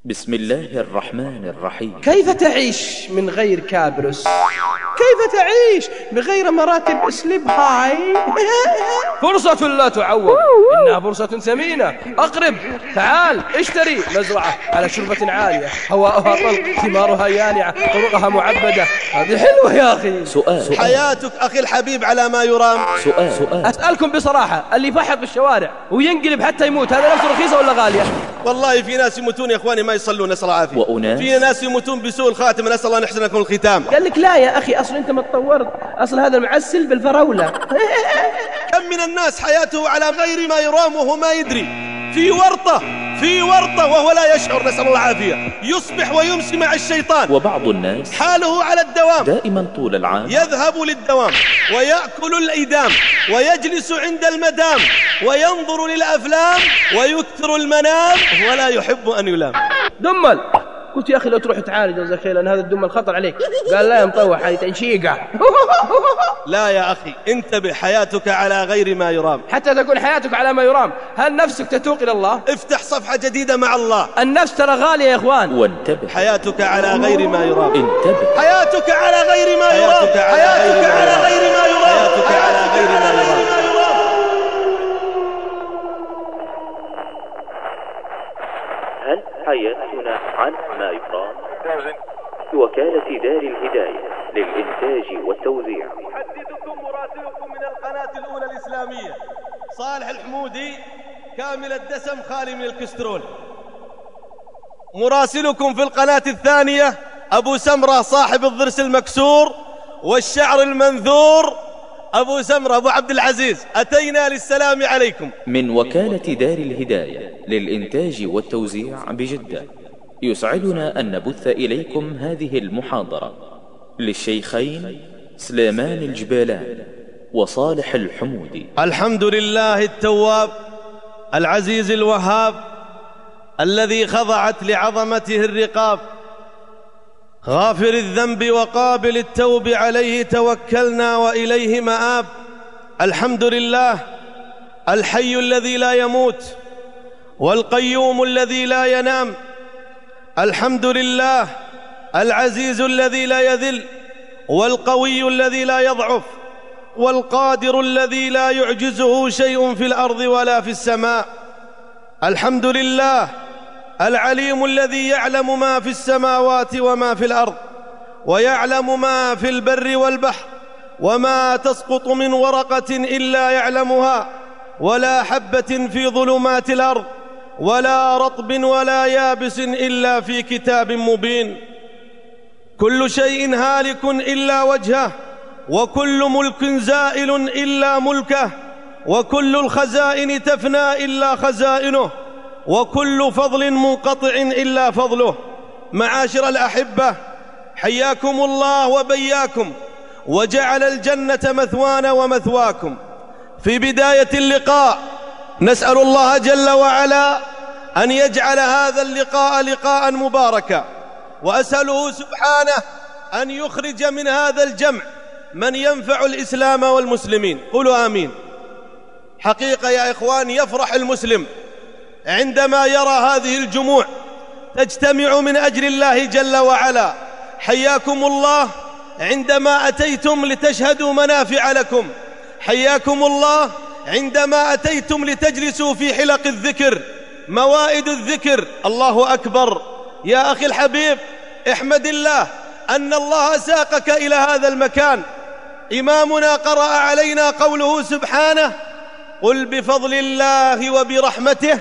بسم الله الرحمن الرحيم. كيف تعيش من غير كابرس؟ كيف تعيش بغير مراتب سليب هاي؟ فرصة لا تعوض، إنها فرصة ثمينة. أقرب، تعال اشتري مزرعة على شربة عالية، هواءها طلق، ثمارها يانعة، طرقها معبدة. هذه حلوة يا أخي. سؤال. حياتك أخي الحبيب على ما يرام. سؤال. أسألكم بصراحة، اللي يفحط في الشوارع وينقلب حتى يموت، هذا نفسه رخيصة ولا غالية؟ والله في ناس يموتون يا إخواني ما يصلون، نسأل العافية. وأناس في ناس يموتون بسوء الخاتم، نسأل الله نحسن لكم الختام. قال لك لا يا أخي، أصل أنت ما تطورت، أصل هذا المعسل بالفراولة. كم من الناس حياته على غير ما يرام وهو ما يدري، في ورطة وهو لا يشعر، نسأل الله العافية. يصبح ويمسي مع الشيطان. وبعض الناس حاله على الدوام، دائما طول العام يذهب للدوام ويأكل الإيدام ويجلس عند المدام وينظر للأفلام ويكثر المنام ولا يحب أن يلام. دمل، قلت يا أخي لو تروح تعالج يا زكي لأن هذا الدمل خطر عليك. قال لا يا مطوح، هذه تنشيقة. لا يا أخي، انتبه، حياتك على غير ما يرام. حتى تكون حياتك على ما يرام، هل نفسك تتوق إلى الله؟ افتح صفحة جديدة مع الله. النفس ترى غالية يا إخوان. وانتبه، حياتك على غير ما يرام. انتبه، حياتك على غير ما يرام. حياتك على غير ما يرام. حياتك على غير ما يرام. هل حياتنا عن ما يرام؟ وكالة دار الهداية للإنتاج والتوزيع. يحدثكم مراسلكم من القناة الأولى الإسلامية صالح الحمودي كامل الدسم خالي من الكسترول. مراسلكم في القناة الثانية أبو سمرة صاحب الضرس المكسور والشعر المنثور، أبو سمرة أبو عبد العزيز، أتينا للسلام عليكم. من وكالة دار الهداية للإنتاج والتوزيع بجدة، يسعدنا أن نبث إليكم هذه المحاضرة للشيخين سليمان الجبالان وصالح الحمودي. الحمد لله التواب العزيز الوهاب الذي خضعت لعظمته الرقاب، غافر الذنب وقابل التوب، عليه توكلنا وإليه مآب. الحمد لله الحي الذي لا يموت والقيوم الذي لا ينام. الحمد لله العزيز الذي لا يذل والقوي الذي لا يضعف والقادر الذي لا يعجزه شيء في الأرض ولا في السماء. الحمد لله العليم الذي يعلم ما في السماوات وما في الأرض ويعلم ما في البر والبحر، وما تسقط من ورقة إلا يعلمها، ولا حبة في ظلمات الأرض ولا رطب ولا يابس إلا في كتاب مبين. كل شيء هالك إلا وجهه، وكل ملك زائل إلا ملكه، وكل الخزائن تفنى إلا خزائنه، وكل فضل منقطع إلا فضله. معاشر الأحبة، حياكم الله وبياكم، وجعل الجنة مثوانا ومثواكم. في بداية اللقاء نسأل الله جل وعلا أن يجعل هذا اللقاء لقاء مباركا، وأسأله سبحانه أن يخرج من هذا الجمع من ينفع الإسلام والمسلمين. قولوا آمين. حقيقة يا إخوان، يفرح المسلم عندما يرى هذه الجموع تجتمع من أجل الله جل وعلا. حياكم الله عندما أتيتم لتشهدوا منافع لكم، حياكم الله عندما أتيتم لتجلسوا في حلق الذكر، موائد الذكر. الله أكبر. يا أخي الحبيب، احمد الله أن الله ساقك إلى هذا المكان. إمامنا قرأ علينا قوله سبحانه: قل بفضل الله وبرحمته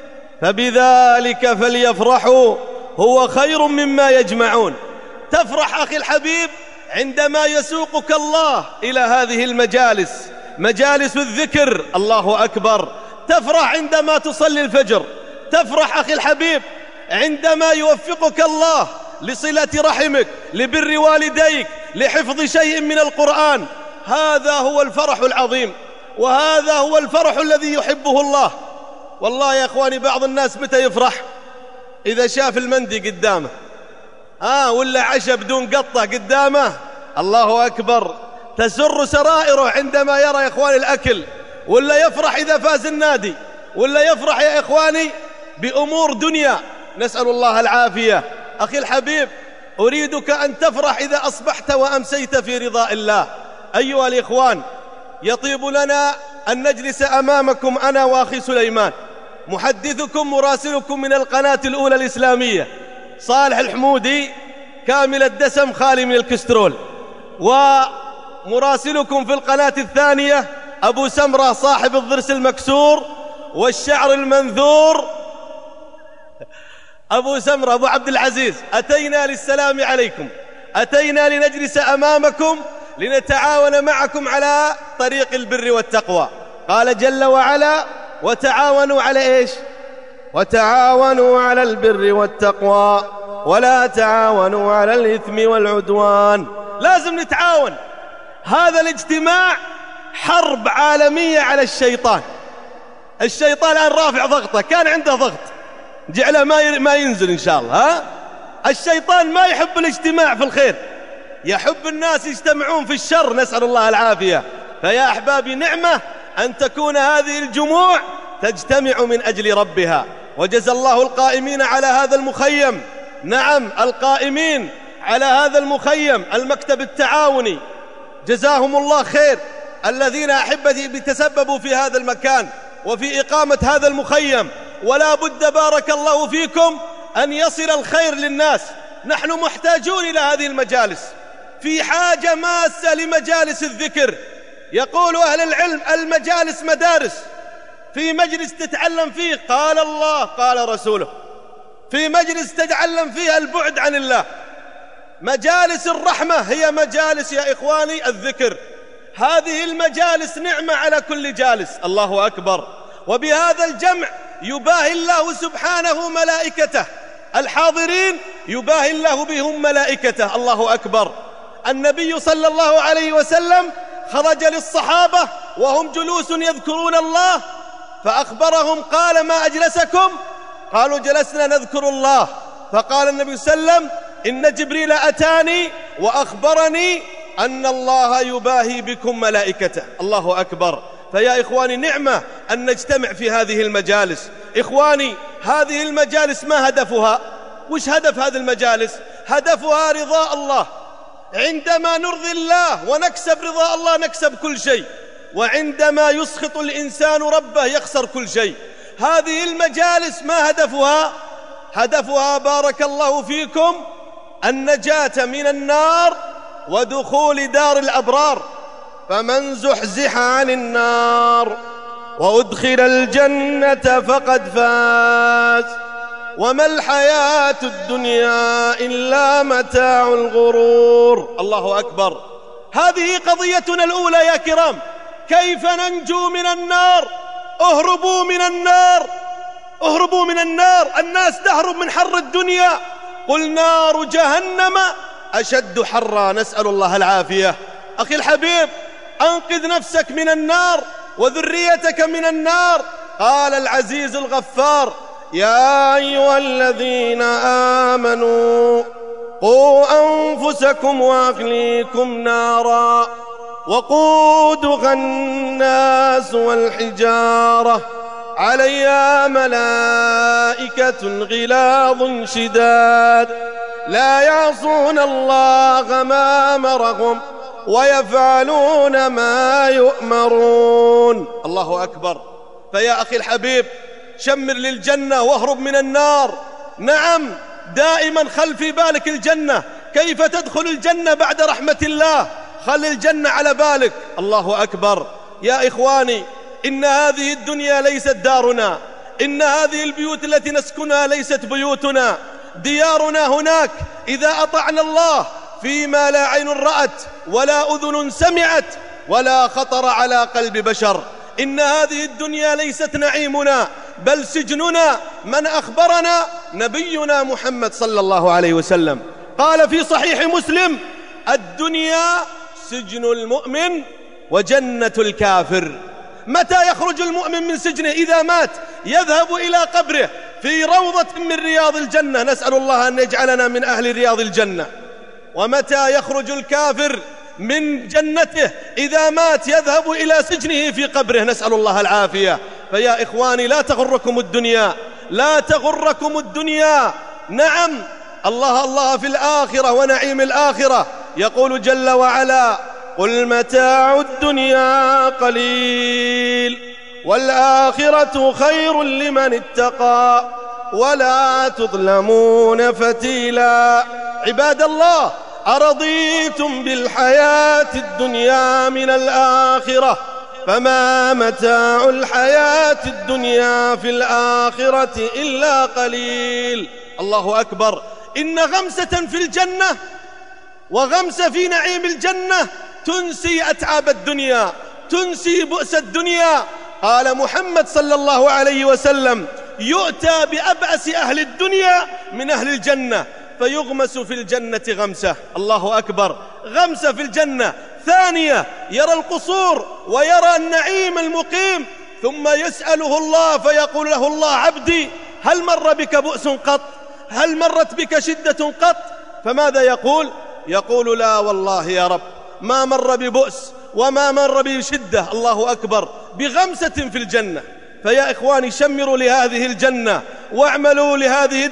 فبذلك فليفرحوا هو خير مما يجمعون. تفرح أخي الحبيب عندما يسوقك الله إلى هذه المجالس، مجالس الذكر. الله أكبر. تفرح عندما تصلي الفجر. تفرح أخي الحبيب عندما يوفقك الله لصلة رحمك، لبر والديك، لحفظ شيء من القرآن. هذا هو الفرح العظيم، وهذا هو الفرح الذي يحبه الله. والله يا أخواني، بعض الناس متى يفرح؟ إذا شاف المندي قدامه، ولا عشاء بدون قطة قدامه. الله أكبر. تسر سرائره عندما يرى يا إخواني الأكل، ولا يفرح إذا فاز النادي، ولا يفرح يا إخواني بأمور دنيا. نسأل الله العافية. أخي الحبيب، أريدك أن تفرح إذا أصبحت وأمسيت في رضاء الله. أيها الإخوان، يطيب لنا أن نجلس أمامكم أنا وأخي سليمان، محدثكم مراسلكم من القناة الأولى الإسلامية، صالح الحمودي كامل الدسم خالي من الكسترول، ومراسلكم في القناة الثانية أبو سمرة صاحب الضرس المكسور والشعر المنثور أبو سمرة أبو عبد العزيز. أتينا للسلام عليكم، أتينا لنجلس أمامكم لنتعاون معكم على طريق البر والتقوى. قال جل وعلا: وتعاونوا على إيش؟ وتعاونوا على البر والتقوى ولا تعاونوا على الإثم والعدوان. لازم نتعاون. هذا الاجتماع حرب عالمية على الشيطان. الشيطان الآن رافع ضغطه، كان عنده ضغط جعله ما ينزل إن شاء الله. ها؟ الشيطان ما يحب الاجتماع في الخير، يحب الناس يجتمعون في الشر، نسأل الله العافية. فيا أحبابي، نعمة أن تكون هذه الجموع تجتمع من أجل ربها. وجزى الله القائمين على هذا المخيم، نعم القائمين على هذا المخيم، المكتب التعاوني، جزاهم الله خير، الذين أحبتي بتسببوا في هذا المكان وفي إقامة هذا المخيم. ولا بد بارك الله فيكم أن يصل الخير للناس. نحن محتاجون إلى هذه المجالس، في حاجة ماسة لمجالس الذكر. يقول أهل العلم: المجالس مدارس. في مجلس تتعلم فيه قال الله قال رسوله، في مجلس تتعلم فيها البعد عن الله. مجالس الرحمة هي مجالس يا إخواني الذكر. هذه المجالس نعمة على كل جالس. الله أكبر. وبهذا الجمع يباهي الله سبحانه ملائكته، الحاضرين يباهي الله بهم ملائكته. الله أكبر. النبي صلى الله عليه وسلم خرج للصحابة وهم جلوس يذكرون الله، فأخبرهم قال: ما أجلسكم؟ قالوا: جلسنا نذكر الله. فقال النبي صلى الله عليه وسلم: إن جبريل أتاني وأخبرني أن الله يباهي بكم ملائكته. الله أكبر. فيا إخواني، نعمة أن نجتمع في هذه المجالس. إخواني، هذه المجالس ما هدفها؟ وش هدف هذه المجالس؟ هدفها رضاء الله. عندما نرضي الله ونكسب رضاء الله نكسب كل شيء، وعندما يسخط الإنسان ربه يخسر كل شيء. هذه المجالس ما هدفها؟ هدفها بارك الله فيكم النجاة من النار ودخول دار الأبرار. فمن زحزح عن النار وأدخل الجنة فقد فاز، وما الحياة الدنيا إلا متاع الغرور. الله أكبر. هذه قضيتنا الأولى يا كرام. كيف ننجو من النار؟ اهربوا من النار، اهربوا من النار. الناس تهرب من حر الدنيا، قل نار جهنم أشد حرا، نسأل الله العافية. أخي الحبيب، أنقذ نفسك من النار وذريتك من النار. قال العزيز الغفار: يا أيها الذين آمنوا قوا أنفسكم وأهليكم نارا وقودها الناس والحجارة عليها ملائكة غلاظ شداد لا يعصون الله ما أمرهم ويفعلون ما يؤمرون. الله أكبر. فيا أخي الحبيب، شمر للجنة واهرب من النار. نعم، دائما خل في بالك الجنة. كيف تدخل الجنة بعد رحمة الله؟ خل الجنة على بالك. الله أكبر. يا إخواني، إن هذه الدنيا ليست دارنا، إن هذه البيوت التي نسكنها ليست بيوتنا. ديارنا هناك إذا أطعنا الله فيما لا عين رأت ولا أذن سمعت ولا خطر على قلب بشر. إن هذه الدنيا ليست نعيمنا بل سجننا. من أخبرنا؟ نبينا محمد صلى الله عليه وسلم. قال في صحيح مسلم: الدنيا سجن المؤمن وجنة الكافر. متى يخرج المؤمن من سجنه؟ إذا مات يذهب إلى قبره في روضة من رياض الجنة، نسأل الله أن يجعلنا من أهل رياض الجنة. ومتى يخرج الكافر من جنته؟ إذا مات يذهب إلى سجنه في قبره، نسأل الله العافية. فيا إخواني، لا تغركم الدنيا، لا تغركم الدنيا. نعم، الله في الآخرة ونعيم الآخرة. يقول جل وعلا: قل متاع الدنيا قليل والآخرة خير لمن اتقى ولا تظلمون فتيلا. عباد الله، أرضيتم بالحياة الدنيا من الآخرة؟ فما متاع الحياة الدنيا في الآخرة إلا قليل. الله أكبر. إن غمسة في الجنة وغمسة في نعيم الجنة تنسي أتعاب الدنيا، تنسي بؤس الدنيا. قال محمد صلى الله عليه وسلم: يؤتى بأبأس أهل الدنيا من أهل الجنة فيغمس في الجنة غمسة. الله أكبر. غمسة في الجنة. ثانية، يرى القصور ويرى النعيم المقيم، ثم يسأله الله فيقول له الله: عبدي هل مر بك بؤس قط؟ هل مرت بك شدة قط؟ فماذا يقول؟ يقول: لا والله يا رب، ما مر ببؤس وما مر بشدة. الله أكبر. بغمسة في الجنة. فيا إخواني، شمروا لهذه الجنة واعملوا لهذه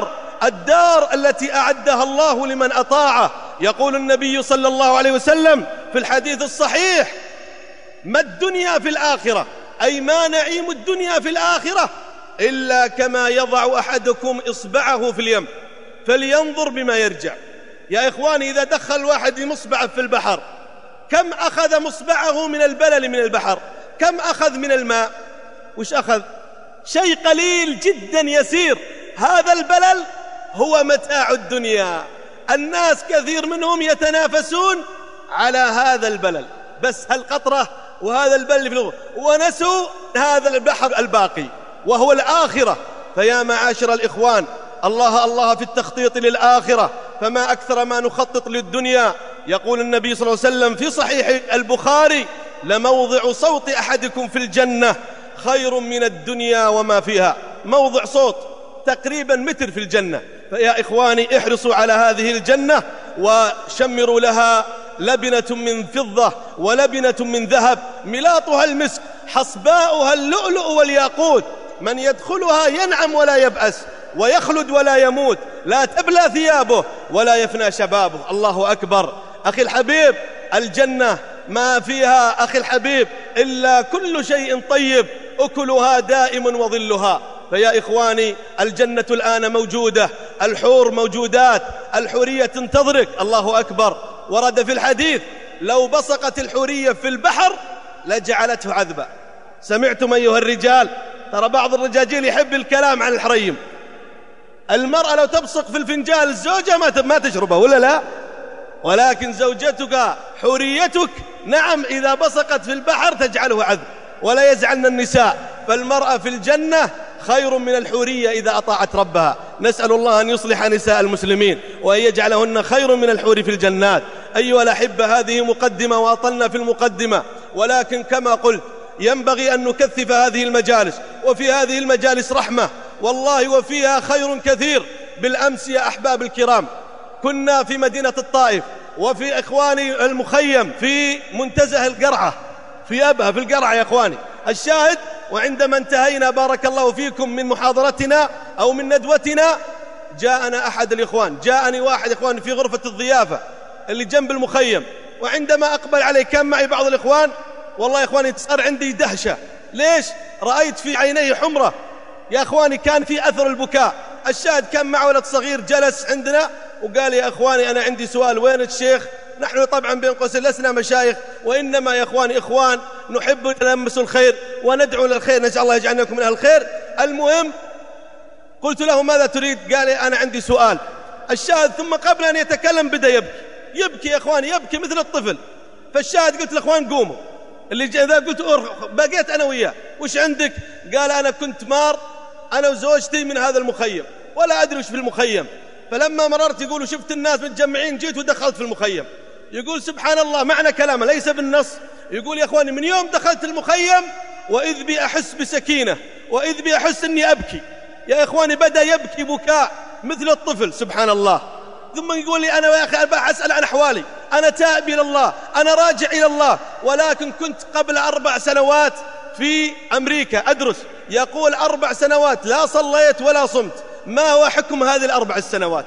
الدار التي أعدها الله لمن أطاعه. يقول النبي صلى الله عليه وسلم في الحديث الصحيح: ما الدنيا في الآخرة، أي ما نعيم الدنيا في الآخرة، إلا كما يضع أحدكم إصبعه في اليم فلينظر بما يرجع. يا إخواني، إذا دخل واحد مصبعه في البحر، كم أخذ مصبعه من البلل من البحر؟ كم أخذ من الماء؟ وش أخذ؟ شيء قليل جدا يسير. هذا البلل هو متاع الدنيا. الناس كثير منهم يتنافسون على هذا البلل، بس هالقطرة وهذا البلل في الأرض، ونسوا هذا البحر الباقي وهو الآخرة. فيا معاشر الإخوان، الله في التخطيط للآخرة، فما أكثر ما نخطط للدنيا. يقول النبي صلى الله عليه وسلم في صحيح البخاري: لموضع صوت أحدكم في الجنة خير من الدنيا وما فيها. موضع صوت تقريبا متر في الجنة. فيا إخواني، احرصوا على هذه الجنة وشمروا لها لبنة من فضة ولبنة من ذهب، ملاطها المسك، حصباؤها اللؤلؤ والياقوت. من يدخلها ينعم ولا يبأس، ويخلد ولا يموت، لا تبلى ثيابه ولا يفنى شبابه. الله أكبر. أخي الحبيب، الجنة ما فيها أخي الحبيب إلا كل شيء طيب، أكلها دائم وظلها. فيا إخواني، الجنة الآن موجودة، الحور موجودات، الحورية تنتظرك. الله أكبر. ورد في الحديث: لو بصقت الحورية في البحر لجعلته عذبا. سمعتم أيها الرجال؟ ترى بعض الرجاجيل يحب الكلام عن الحريم. المرأة لو تبصق في الفنجان الزوجة ما تشربه، ولا لا؟ ولكن زوجتك حوريتك، نعم، إذا بصقت في البحر تجعله عذب. ولا يزعلن النساء، فالمرأة في الجنة خير من الحورية إذا أطاعت ربها. نسأل الله أن يصلح نساء المسلمين وأن يجعلهن خير من الحور في الجنات. أيها الأحبة، هذه مقدمة وأطلنا في المقدمة، ولكن كما قلت ينبغي أن نكثف هذه المجالس، وفي هذه المجالس رحمة والله، وفيها خير كثير. بالأمس يا أحباب الكرام كنا في مدينة الطائف، وفي إخواني المخيم في منتزه القرعة، في أبها في القرعة يا إخواني. الشاهد، وعندما انتهينا بارك الله فيكم من محاضرتنا أو من ندوتنا، جاءنا أحد الإخوان، جاءني واحد إخواني في غرفة الضيافة اللي جنب المخيم، وعندما أقبل عليه كان معي بعض الإخوان، والله يا إخواني صار عندي دهشة. ليش؟ رأيت في عينيه حمرة يا إخواني، كان في أثر البكاء. الشاهد كان معه ولد صغير جلس عندنا وقال: يا إخواني أنا عندي سؤال، وين الشيخ؟ نحن طبعا بين قوسين لسنا مشايخ، وإنما يا إخواني إخوان نحب نلمس الخير وندعو للخير، نسأل الله يجعلناكم من أهل الخير. المهم قلت له: ماذا تريد؟ قال: أنا عندي سؤال. الشاهد ثم قبل أن يتكلم بدأ يبكي يا إخواني، يبكي مثل الطفل. فالشاهد قلت للإخوان: قوموا. اللي جاء ذا قلت: بقيت أنا وياه. وش عندك؟ قال: أنا كنت مار أنا وزوجتي من هذا المخيم ولا أدري وش في المخيم، فلما مررت يقول شفت الناس متجمعين جيت ودخلت في المخيم. يقول سبحان الله، معنى كلامه ليس بالنص. يقول: يا أخواني من يوم دخلت المخيم وإذ بي أحس بسكينة، وإذ بي أحس أني أبكي. يا إخواني بدأ يبكي بكاء مثل الطفل، سبحان الله. ثم يقول لي: أنا يا أخي أسأل عن أحوالي، أنا تائب إلى الله، أنا راجع إلى الله، ولكن كنت قبل 4 سنوات في أمريكا أدرس، يقول 4 سنوات لا صليت ولا صمت، ما هو حكم هذه ال4 سنوات؟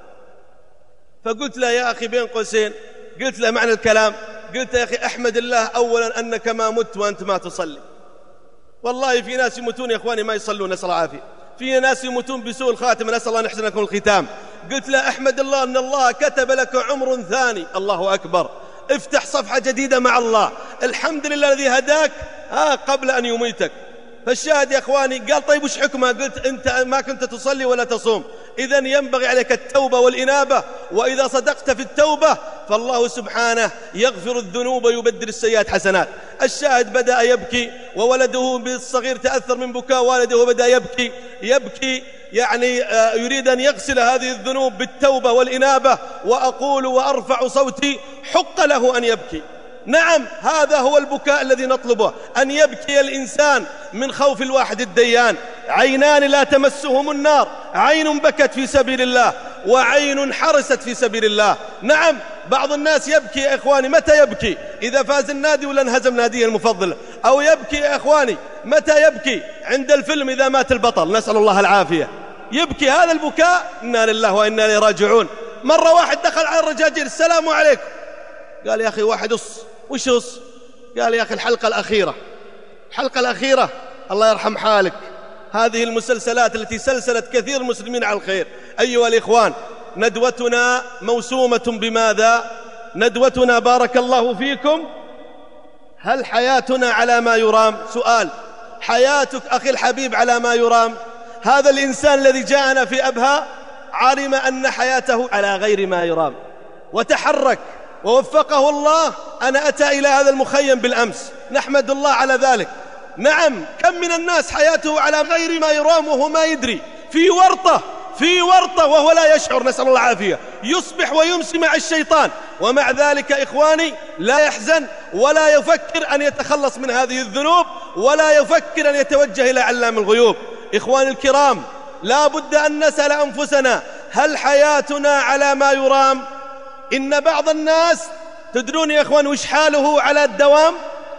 فقلت له يا أخي بين قوسين، قلت له معنى الكلام، قلت يا أخي أحمد الله أولا أنك ما مت وأنت ما تصلي. والله في ناس يموتون يا إخواني ما يصلون، نسأل العافية، في ناس يموتون بسوء الخاتمة، نسأل الله نحسن لكم الختام. قلت له أحمد الله أن الله كتب لك عمر ثاني، الله أكبر، افتح صفحة جديدة مع الله، الحمد لله الذي هداك قبل أن يميتك. فالشاهد يا إخواني، قال طيب وش حكمها؟ قلت أنت ما كنت تصلي ولا تصوم، إذن ينبغي عليك التوبة والإنابة، وإذا صدقت في التوبة فالله سبحانه يغفر الذنوب ويبدل السيئات حسنات. الشاهد بدأ يبكي، وولده بالصغير تأثر من بكاء والده وبدأ يبكي يعني يريد أن يغسل هذه الذنوب بالتوبة والإنابة. وأقول وأرفع صوتي حق له أن يبكي. نعم، هذا هو البكاء الذي نطلبه، أن يبكي الإنسان من خوف الواحد الديان. عينان لا تمسهم النار، عين بكت في سبيل الله وعين حرست في سبيل الله. نعم، بعض الناس يبكي يا إخواني، متى يبكي؟ إذا فاز النادي ولا انهزم ناديه المفضل. أو يبكي يا إخواني، متى يبكي؟ عند الفيلم إذا مات البطل، نسأل الله العافية. يبكي هذا البكاء، إنا لله وإنا إليه راجعون. مرة واحد دخل على الرجاجيل، السلام عليكم. قال يا أخي واحد وش قال يا أخي الحلقة الأخيرة الله يرحم حالك. هذه المسلسلات التي سلسلت كثير المسلمين على الخير. أيها الإخوان، ندوتنا موسومة بماذا؟ ندوتنا بارك الله فيكم، هل حياتنا على ما يرام؟ سؤال، حياتك أخي الحبيب على ما يرام؟ هذا الإنسان الذي جاءنا في أبها علم أن حياته على غير ما يرام وتحرك ووفقه الله أن أتى إلى هذا المخيم بالأمس، نحمد الله على ذلك. نعم، كم من الناس حياته على غير ما يرام وهو ما يدري، في ورطة وهو لا يشعر، نسأل الله العافية، يصبح ويمسي مع الشيطان، ومع ذلك إخواني لا يحزن ولا يفكر أن يتخلص من هذه الذنوب ولا يفكر أن يتوجه إلى علام الغيوب. إخواني الكرام، لا بد أن نسأل أنفسنا، هل حياتنا على ما يرام؟ إن بعض الناس، تدرون يا إخوان وش حاله على الدوام؟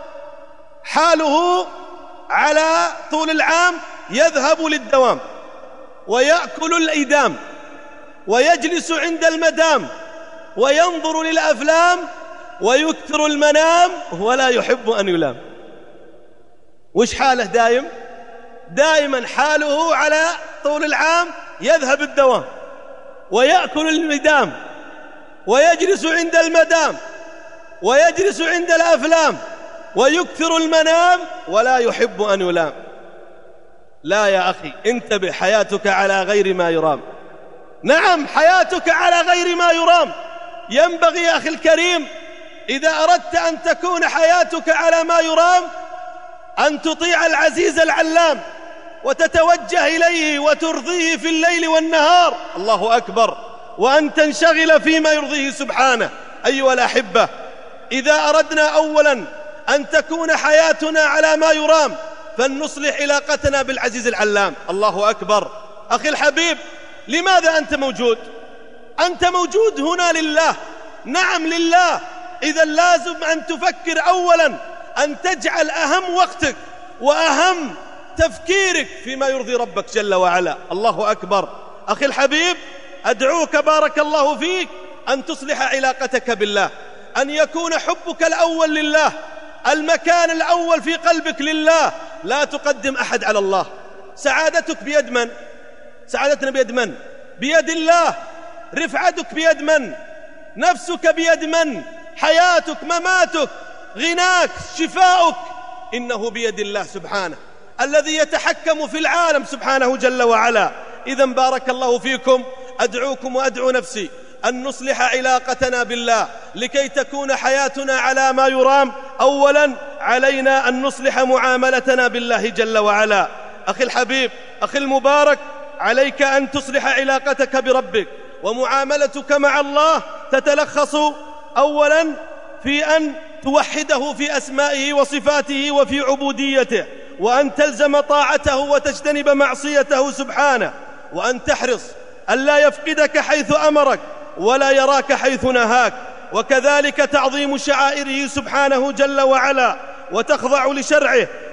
حاله على طول العام يذهب للدوام ويأكل الإيدام ويجلس عند المدام وينظر للأفلام ويكثر المنام ولا يحب أن يلام. وش حاله دائما حاله على طول العام يذهب الدوام ويأكل المدام ويجلس عند المدام ويجلس عند الأفلام ويكثر المنام ولا يحب أن يلام. لا يا أخي، انتبه، حياتك على غير ما يرام. نعم، حياتك على غير ما يرام. ينبغي يا أخي الكريم، إذا أردت أن تكون حياتك على ما يرام، أن تطيع العزيز العلام وتتوجه إليه وترضيه في الليل والنهار، الله أكبر، وأن تنشغل فيما يرضيه سبحانه. أيها الأحبة، إذا أردنا أولا أن تكون حياتنا على ما يرام، فلنصلح علاقتنا بالعزيز العلام. الله أكبر. أخي الحبيب، لماذا أنت موجود؟ أنت موجود هنا لله. نعم لله. إذا لازم أن تفكر أولا أن تجعل أهم وقتك وأهم تفكيرك فيما يرضي ربك جل وعلا. الله أكبر. أخي الحبيب، أدعوك بارك الله فيك أن تصلح علاقتك بالله، أن يكون حبك الأول لله، المكان الأول في قلبك لله، لا تقدم أحد على الله. سعادتك بيد من؟ سعادتنا بيد من؟ بيد الله. رفعتك بيد من؟ نفسك بيد من؟ حياتك، مماتك، غناك، شفاؤك، إنه بيد الله سبحانه الذي يتحكم في العالم سبحانه جل وعلا. إذن بارك الله فيكم، أدعوكم وأدعو نفسي أن نصلح علاقتنا بالله لكي تكون حياتنا على ما يرام. أولا علينا أن نصلح معاملتنا بالله جل وعلا. أخي الحبيب، أخي المبارك، عليك أن تصلح علاقتك بربك، ومعاملتك مع الله تتلخص أولا في أن توحده في أسمائه وصفاته وفي عبوديته، وأن تلزم طاعته وتجتنب معصيته سبحانه، وأن تحرص ألا يفقدك حيث أمرك ولا يراك حيث نهاك، وكذلك تعظيم شعائره سبحانه جل وعلا، وتخضع لشرعه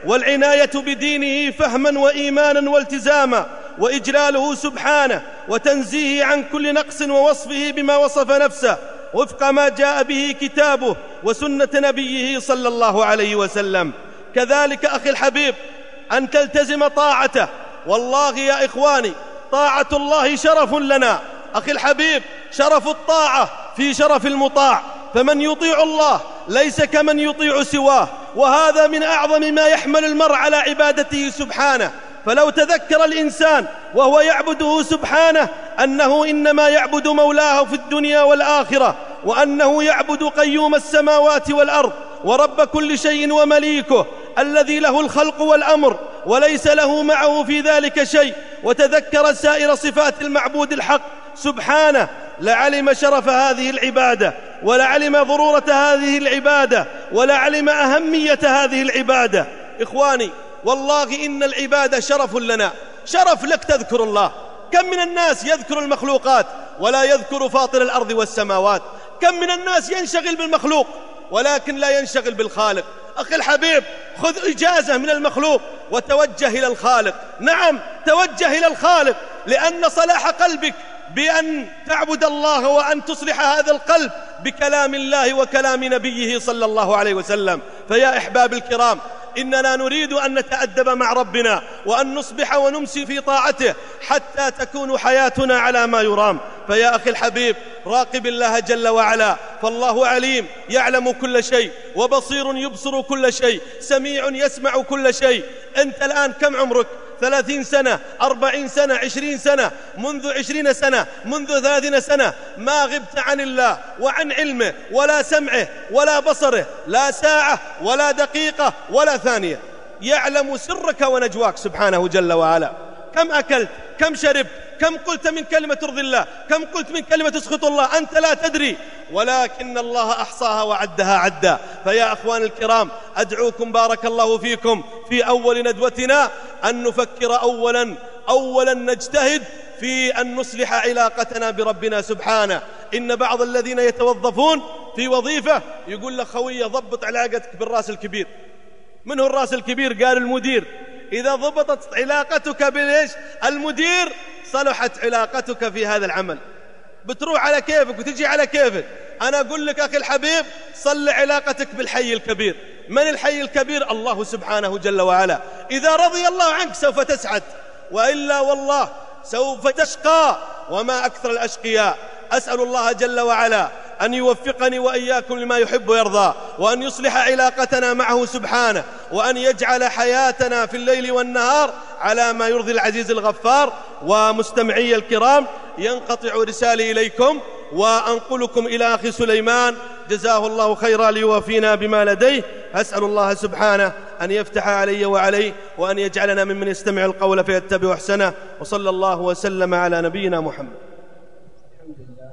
والعناية بدينه فهما وإيمانا والتزاما، وإجلاله سبحانه وتنزيه عن كل نقص ووصفه بما وصف نفسه وفق ما جاء به كتابه وسنة نبيه صلى الله عليه وسلم. كذلك أخي الحبيب أن تلتزم طاعته. والله يا إخواني طاعة الله شرف لنا. أخي الحبيب شرف الطاعة في شرف المطاع، فمن يطيع الله ليس كمن يطيع سواه، وهذا من أعظم ما يحمل المرء على عبادته سبحانه. فلو تذكر الإنسان وهو يعبده سبحانه أنه إنما يعبد مولاه في الدنيا والآخرة، وأنه يعبد قيوم السماوات والأرض ورب كل شيء ومليكه الذي له الخلق والأمر وليس له معه في ذلك شيء، وتذكر سائر صفات المعبود الحق سبحانه، لعلم شرف هذه العبادة، ولعلم ضرورة هذه العبادة، ولعلم أهمية هذه العبادة. إخواني والله إن العبادة شرف لنا، شرف لك تذكر الله. كم من الناس يذكر المخلوقات ولا يذكر فاطر الأرض والسماوات؟ كم من الناس ينشغل بالمخلوق ولكن لا ينشغل بالخالق؟ أخي الحبيب خذ إجازة من المخلوق وتوجه إلى الخالق. نعم توجه إلى الخالق، لأن صلاح قلبك بأن تعبد الله وأن تصلح هذا القلب بكلام الله وكلام نبيه صلى الله عليه وسلم. فيا أحباب الكرام إننا نريد أن نتأدب مع ربنا وأن نصبح ونمسي في طاعته حتى تكون حياتنا على ما يرام. فيا أخي الحبيب راقب الله جل وعلا، فالله عليم يعلم كل شيء، وبصير يبصر كل شيء، سميع يسمع كل شيء. أنت الآن كم عمرك؟ 30 سنة، 40 سنة، 20 سنة، منذ 20 سنة، منذ 30 سنة ما غبت عن الله وعن علمه ولا سمعه ولا بصره، لا ساعة ولا دقيقة ولا ثانية. يعلم سرك ونجواك سبحانه جل وعلا. كم أكلت؟ كم شربت؟ كم قلت من كلمة ترضي الله؟ كم قلت من كلمة تسخط الله؟ أنت لا تدري، ولكن الله أحصاها وعدها عدا. فيا أخوان الكرام أدعوكم بارك الله فيكم في أول ندوتنا أن نفكر أولا نجتهد في أن نصلح علاقتنا بربنا سبحانه. إن بعض الذين يتوظفون في وظيفة يقول لك خوية ضبط علاقتك بالراس الكبير. من هو الراس الكبير؟ قال المدير. إذا ضبطت علاقتك بالإيش؟ المدير، صلحت علاقتك في هذا العمل، بتروح على كيفك وتجي على كيفك. أنا أقول لك أخي الحبيب صل علاقتك بالحي الكبير. من الحي الكبير؟ الله سبحانه جل وعلا. إذا رضي الله عنك سوف تسعد، وإلا والله سوف تشقى، وما أكثر الأشقياء. أسأل الله جل وعلا أن يوفقني وإياكم لما يحب ويرضى، وأن يصلح علاقتنا معه سبحانه، وأن يجعل حياتنا في الليل والنهار على ما يرضي العزيز الغفار. ومستمعي الكرام ينقطع رسالي إليكم وأنقلكم إلى أخي سليمان جزاه الله خيرا ليوافينا بما لديه. أسأل الله سبحانه أن يفتح علي وعليه، وأن يجعلنا ممن يستمع القول فيتبع أحسنه. وصلى الله وسلم على نبينا محمد. الحمد لله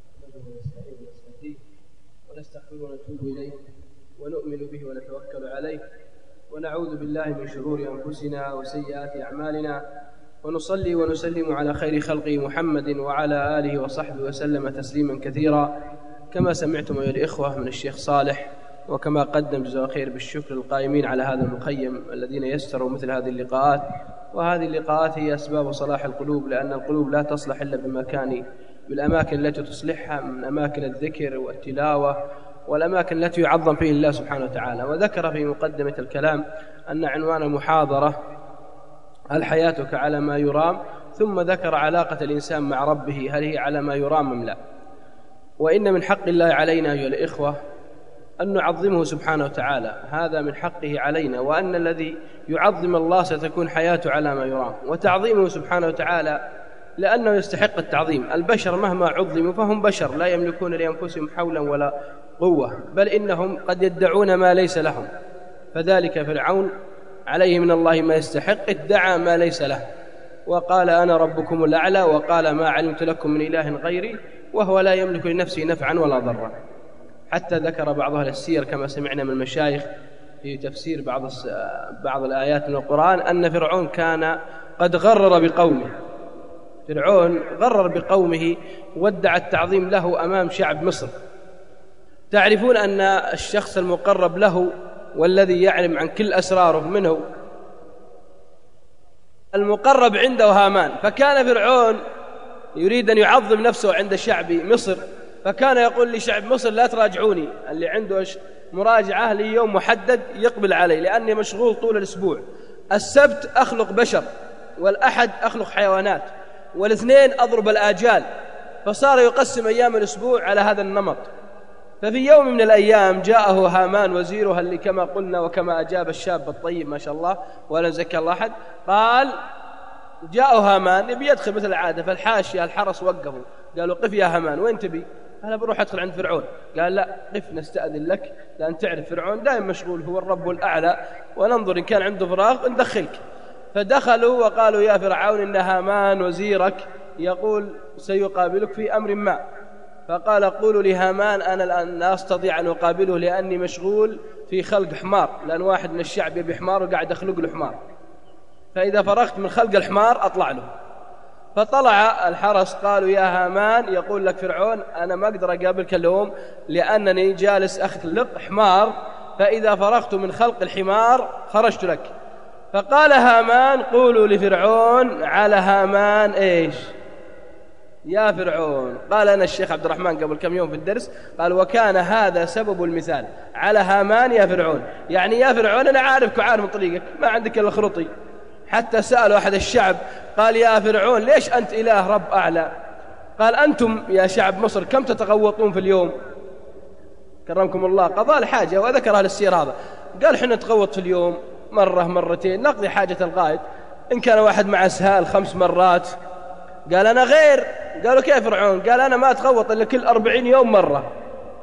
ونستغفره ونتوب إليه ونؤمن به ونتوكل عليه، ونعوذ بالله من شرور أنفسنا وسيئات أعمالنا، ونصلي ونسلم على خير خلقه محمد وعلى آله وصحبه وسلم تسليما كثيرا. كما سمعتم أيها الإخوة من الشيخ صالح، وكما قدم جزاه خير بالشكر القائمين على هذا المخيم الذين يسروا مثل هذه اللقاءات. وهذه اللقاءات هي أسباب صلاح القلوب، لأن القلوب لا تصلح إلا بالأماكن التي تصلحها من أماكن الذكر والتلاوة والأماكن التي يعظم فيه الله سبحانه وتعالى. وذكر في مقدمة الكلام أن عنوان المحاضرة هل حياتك على ما يرام، ثم ذكر علاقة الإنسان مع ربه هل هي على ما يرام أم لا. وإن من حق الله علينا أيها الإخوة أن نعظمه سبحانه وتعالى، هذا من حقه علينا، وأن الذي يعظم الله ستكون حياته على ما يرام. وتعظيمه سبحانه وتعالى لأنه يستحق التعظيم. البشر مهما عظموا فهم بشر لا يملكون لأنفسهم حولا ولا قوة، بل إنهم قد يدعون ما ليس لهم. فذلك فرعون عليه من الله ما يستحق، ادعى ما ليس له وقال أنا ربكم الأعلى، وقال ما علمت لكم من إله غيري، وهو لا يملك لنفسه نفعا ولا ضرا. حتى ذكر بعض أهل السير كما سمعنا من المشايخ في تفسير بعض الآيات من القرآن أن فرعون كان قد غرر بقومه. فرعون غرر بقومه وادعى التعظيم له أمام شعب مصر. تعرفون أن الشخص المقرب له والذي يعلم عن كل أسراره منه المقرب عنده هامان. فكان فرعون يريد أن يعظم نفسه عند شعب مصر، فكان يقول لشعب مصر لا تراجعوني، اللي عنده مراجعة لي يوم محدد يقبل علي، لأني مشغول طول الأسبوع. السبت أخلق بشر، والأحد أخلق حيوانات، والاثنين أضرب الآجال. فصار يقسم أيام الأسبوع على هذا النمط. ففي يوم من الأيام جاءه هامان وزيرها، اللي كما قلنا وكما أجاب الشاب الطيب ما شاء الله ولا نزكى الله أحد، قال جاءه هامان يبي يدخل مثل العادة، فالحاشية الحرس وقفوا قالوا قف يا هامان وين تبي؟ قال بروح أدخل عند فرعون. قال لا قف نستأذن لك، لأن تعرف فرعون دائما مشغول، هو الرب الأعلى، وننظر إن كان عنده فراغ ندخلك. فدخلوا وقالوا يا فرعون إن هامان وزيرك يقول سيقابلك في أمر ما. فقال قولوا لهامان أنا الآن لا أستطيع أن أقابله لأني مشغول في خلق حمار، لأن واحد من الشعب يبي حمار وقاعد أخلق له حمار، فإذا فرغت من خلق الحمار أطلع له. فطلع الحرس قالوا يا هامان يقول لك فرعون أنا ما أقدر أقابلك اليوم لأنني جالس أخلق حمار، فإذا فرغت من خلق الحمار خرجت لك. فقال هامان قولوا لفرعون على هامان إيش يا فرعون؟ قال أنا الشيخ عبد الرحمن قبل كم يوم في الدرس قال وكان هذا سبب المثال على هامان يا فرعون، يعني يا فرعون أنا عارفك وعارف طريقك، ما عندك إلا خرطي. حتى سألوا أحد الشعب قال يا فرعون ليش أنت إله رب أعلى؟ قال أنتم يا شعب مصر كم تتغوطون في اليوم؟ كرمكم الله قضاء الحاجة وذكرها للسير هذا، قال حنا نتغوط في اليوم مرة مرتين نقضي حاجة الغائط، إن كان واحد مع أسهال 5 مرات. قال أنا غير. قالوا كيف فرعون؟ قال أنا ما أتغوط إلا كل 40 يوم مرة،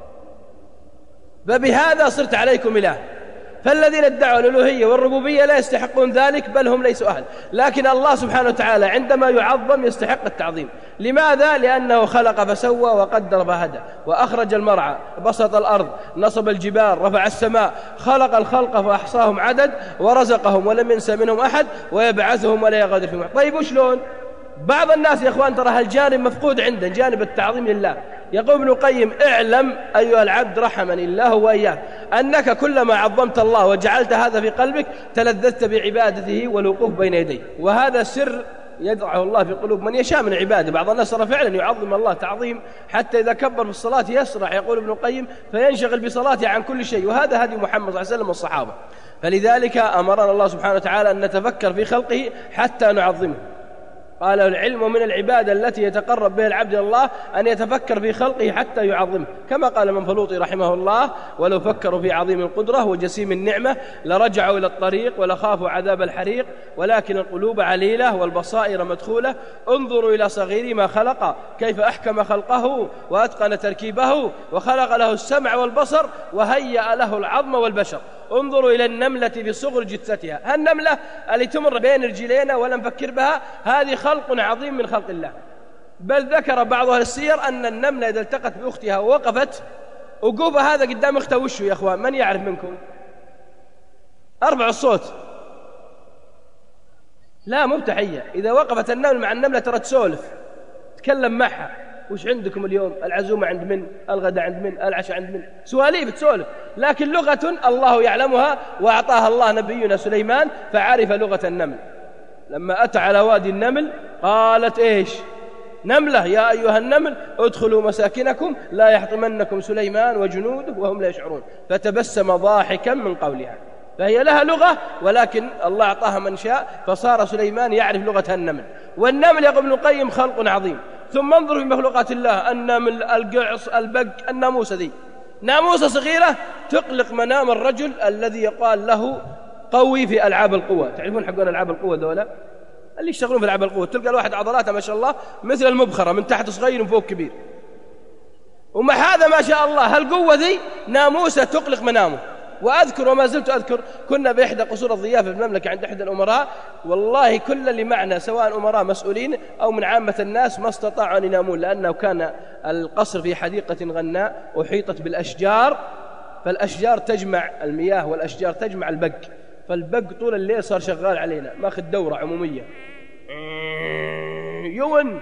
فبهذا صرت عليكم إله. فالذين ادعوا الألوهية والربوبية لا يستحقون ذلك، بل هم ليسوا أهل. لكن الله سبحانه وتعالى عندما يعظم يستحق التعظيم. لماذا؟ لأنه خلق فسوى وقدر فهدى وأخرج المرعى، بسط الأرض، نصب الجبال، رفع السماء، خلق الخلق فأحصاهم عدد، ورزقهم ولم ينس منهم أحد، ويبعثهم ولا يغادر فيهم. طيب وشلون؟ بعض الناس يا إخوان ترى هالجانب مفقود عنده، جانب التعظيم لله. يقول ابن القيم اعلم أيها العبد رحمني الله وإياك أنك كلما عظمت الله وجعلت هذا في قلبك تلذذت بعبادته والوقوف بين يديه، وهذا سر يدعه الله في قلوب من يشاء من عباده. بعض الناس فعلا يعظم الله تعظيم حتى إذا كبر في الصلاة يسرع، يقول ابن القيم فينشغل بصلاته عن كل شيء، وهذا هدي محمد صلى الله عليه وسلم والصحابة. فلذلك أمرنا الله سبحانه وتعالى أن نتفكر في خلقه حتى نعظمه. قال العلم من العبادة التي يتقرب بها العبد إلى الله أن يتفكر في خلقه حتى يعظمه، كما قال المنفلوطي رحمه الله ولو فكروا في عظيم القدرة وجسيم النعمة لرجعوا إلى الطريق ولخافوا عذاب الحريق، ولكن القلوب عليلة والبصائر مدخولة. انظروا إلى صغير ما خلق كيف أحكم خلقه وأتقن تركيبه، وخلق له السمع والبصر وهيأ له العظم والبشر. انظروا إلى النملة في صغر جثتها، النملة اللي تمر بين رجلينا ولا نفكر بها، هذه خلق عظيم من خلق الله. بل ذكر بعض أهل السير أن النملة إذا التقت بأختها ووقفت وقوفها هذا قدام أختها وشه يا أخوان؟ من يعرف منكم؟ أرفع الصوت. لا مو بتحية. إذا وقفت النملة مع النملة ترى تسولف، تكلم معها، وش عندكم اليوم؟ العزومة عند من؟ الغداء عند من؟ العشاء عند من؟ سواليف تسولف. لكن لغة الله يعلمها وأعطاها الله نبينا سليمان فعرف لغة النمل. لما أتى على وادي النمل قالت إيش؟ نملة يا أيها النمل ادخلوا مساكنكم لا يحطمنكم سليمان وجنوده وهم لا يشعرون، فتبسم ضاحكا من قولها. فهي لها لغة ولكن الله أعطاها من شاء، فصار سليمان يعرف لغة النمل. والنمل يقول ابن القيم خلق عظيم. ثم انظروا في مخلوقات الله، النمل، القعص، البق، الناموسة دي ناموسة صغيرة تقلق منام الرجل الذي يقال له قوي في ألعاب القوة. تعرفون حقون ألعاب القوة دولة اللي يشتغلون في ألعاب القوة، تلقى الواحد عضلاته ما شاء الله مثل المبخرة، من تحت صغير وفوق كبير، ومع هذا ما شاء الله هالقوة ذي ناموسة تقلق منامه. وأذكر وما زلت أذكر كنا بإحدى قصور الضيافة في المملكة عند أحد الأمراء، والله كل اللي معنا سواء أمراء مسؤولين أو من عامة الناس ما استطاعوا أن ينامون، لأنه كان القصر في حديقة غناء أحيطت بالأشجار، فالأشجار تجمع المياه والأشجار تجمع البق، فالبق طول الليل صار شغال علينا ماخذ دورة عمومية يون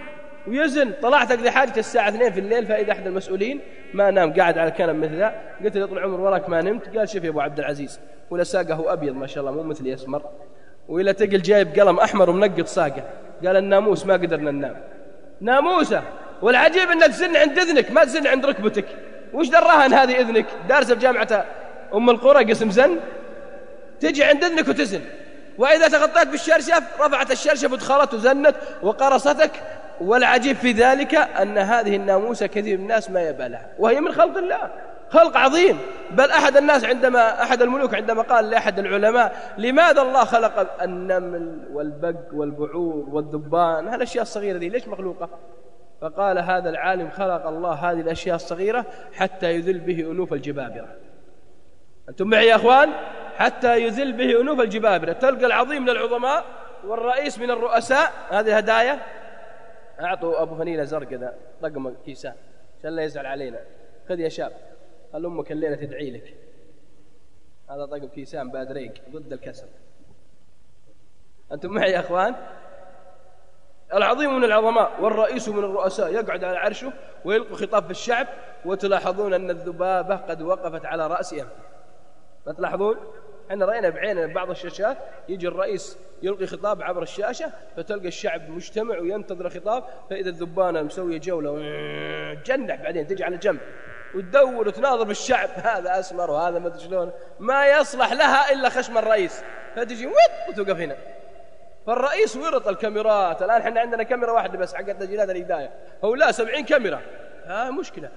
ويزن. طلعت أقضي حاجة الساعة 2 في الليل، فإذا أحد المسؤولين ما نام قاعد على الكنب مثل ذا. قلت له طول العمر وراك ما نمت؟ قال شوف يا أبو عبد العزيز، ولا ساقه أبيض ما شاء الله مو مثل يسمر، وإلا تقل جايب قلم أحمر ومنقط ساقه. قال الناموس ما قدرنا ننام. ناموسة. والعجيب أنك تزن عند إذنك ما تزن عند ركبتك. وش دراها أن هذه إذنك؟ دارسة بجامعة أم القرى قسم زن، تجي عند إذنك وتزن. وإذا تغطيت بالشرشف رفعت الشرشف ودخلت وزنت وقرصتك. والعجيب في ذلك أن هذه الناموسة كثير من الناس ما يبالها، وهي من خلق الله، خلق عظيم. بل أحد الملوك عندما قال لأحد العلماء لماذا الله خلق النمل والبق والبعور والذبان، هالأشياء الصغيرة دي ليش مخلوقة؟ فقال هذا العالم خلق الله هذه الأشياء الصغيرة حتى يذل به أنوف الجبابرة. أنتم معي يا أخوان؟ حتى يذل به أنوف الجبابرة. تلقى العظيم من العظماء والرئيس من الرؤساء. هذه هدايا. أعطوا أبو فنيلة زرق ذا رقم كيسان عشان لا يزعل علينا. خذ يا شاب، خل أمك الليلة تدعي لك. هذا طقم كيسان بادريق ضد الكسر. أنتم معي يا أخوان؟ العظيم من العظماء والرئيس من الرؤساء يقعد على عرشه ويلقي خطاب في الشعب، وتلاحظون أن الذبابة قد وقفت على رأسها. ما تلاحظون؟ احنا رأينا بعيننا بعض الشاشات يجي الرئيس يلقي خطاب عبر الشاشة، فتلقى الشعب مجتمع وينتظر خطاب، فإذا الذبانة مسوية جولة جنح، بعدين تجي على جنب وتدور وتناظر بالشعب، هذا أسمر وهذا ما أدري شلون، ما يصلح لها إلا خشم الرئيس، فتجي وتوقف هنا. فالرئيس ورط الكاميرات. الآن احنا عندنا كاميرا واحدة بس حق تسجيلات الهداية، هو لا 70 كاميرا. مشكلة.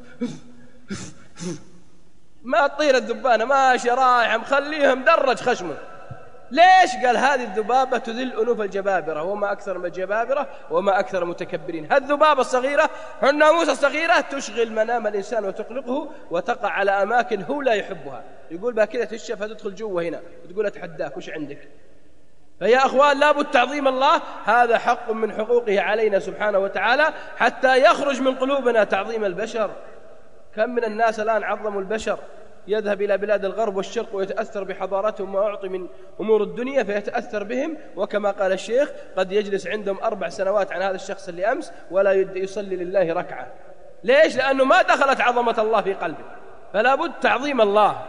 ما تطير الذبانة ماشي رايح مخليهم درج خشمه. ليش؟ قال هذه الذبابة تذل أنوف الجبابرة، وما أكثر من الجبابرة وما أكثر المتكبرين. هالذبابة الصغيرة، الناموسة الصغيرة تشغل منام الإنسان وتقلقه وتقع على أماكن هو لا يحبها. يقول بها كذا تشف تدخل جوا هنا وتقول أتحداك وش عندك. فيا أخوان لابد تعظيم الله، هذا حق من حقوقه علينا سبحانه وتعالى، حتى يخرج من قلوبنا تعظيم البشر. كم من الناس الآن عظموا البشر، يذهب إلى بلاد الغرب والشرق ويتأثر بحضارتهم وأعطي من أمور الدنيا فيتأثر بهم، وكما قال الشيخ قد يجلس عندهم 4 سنوات عن هذا الشخص اللي أمس ولا يصلي لله ركعة. ليش؟ لأنه ما دخلت عظمة الله في قلبه. فلا بد تعظيم الله.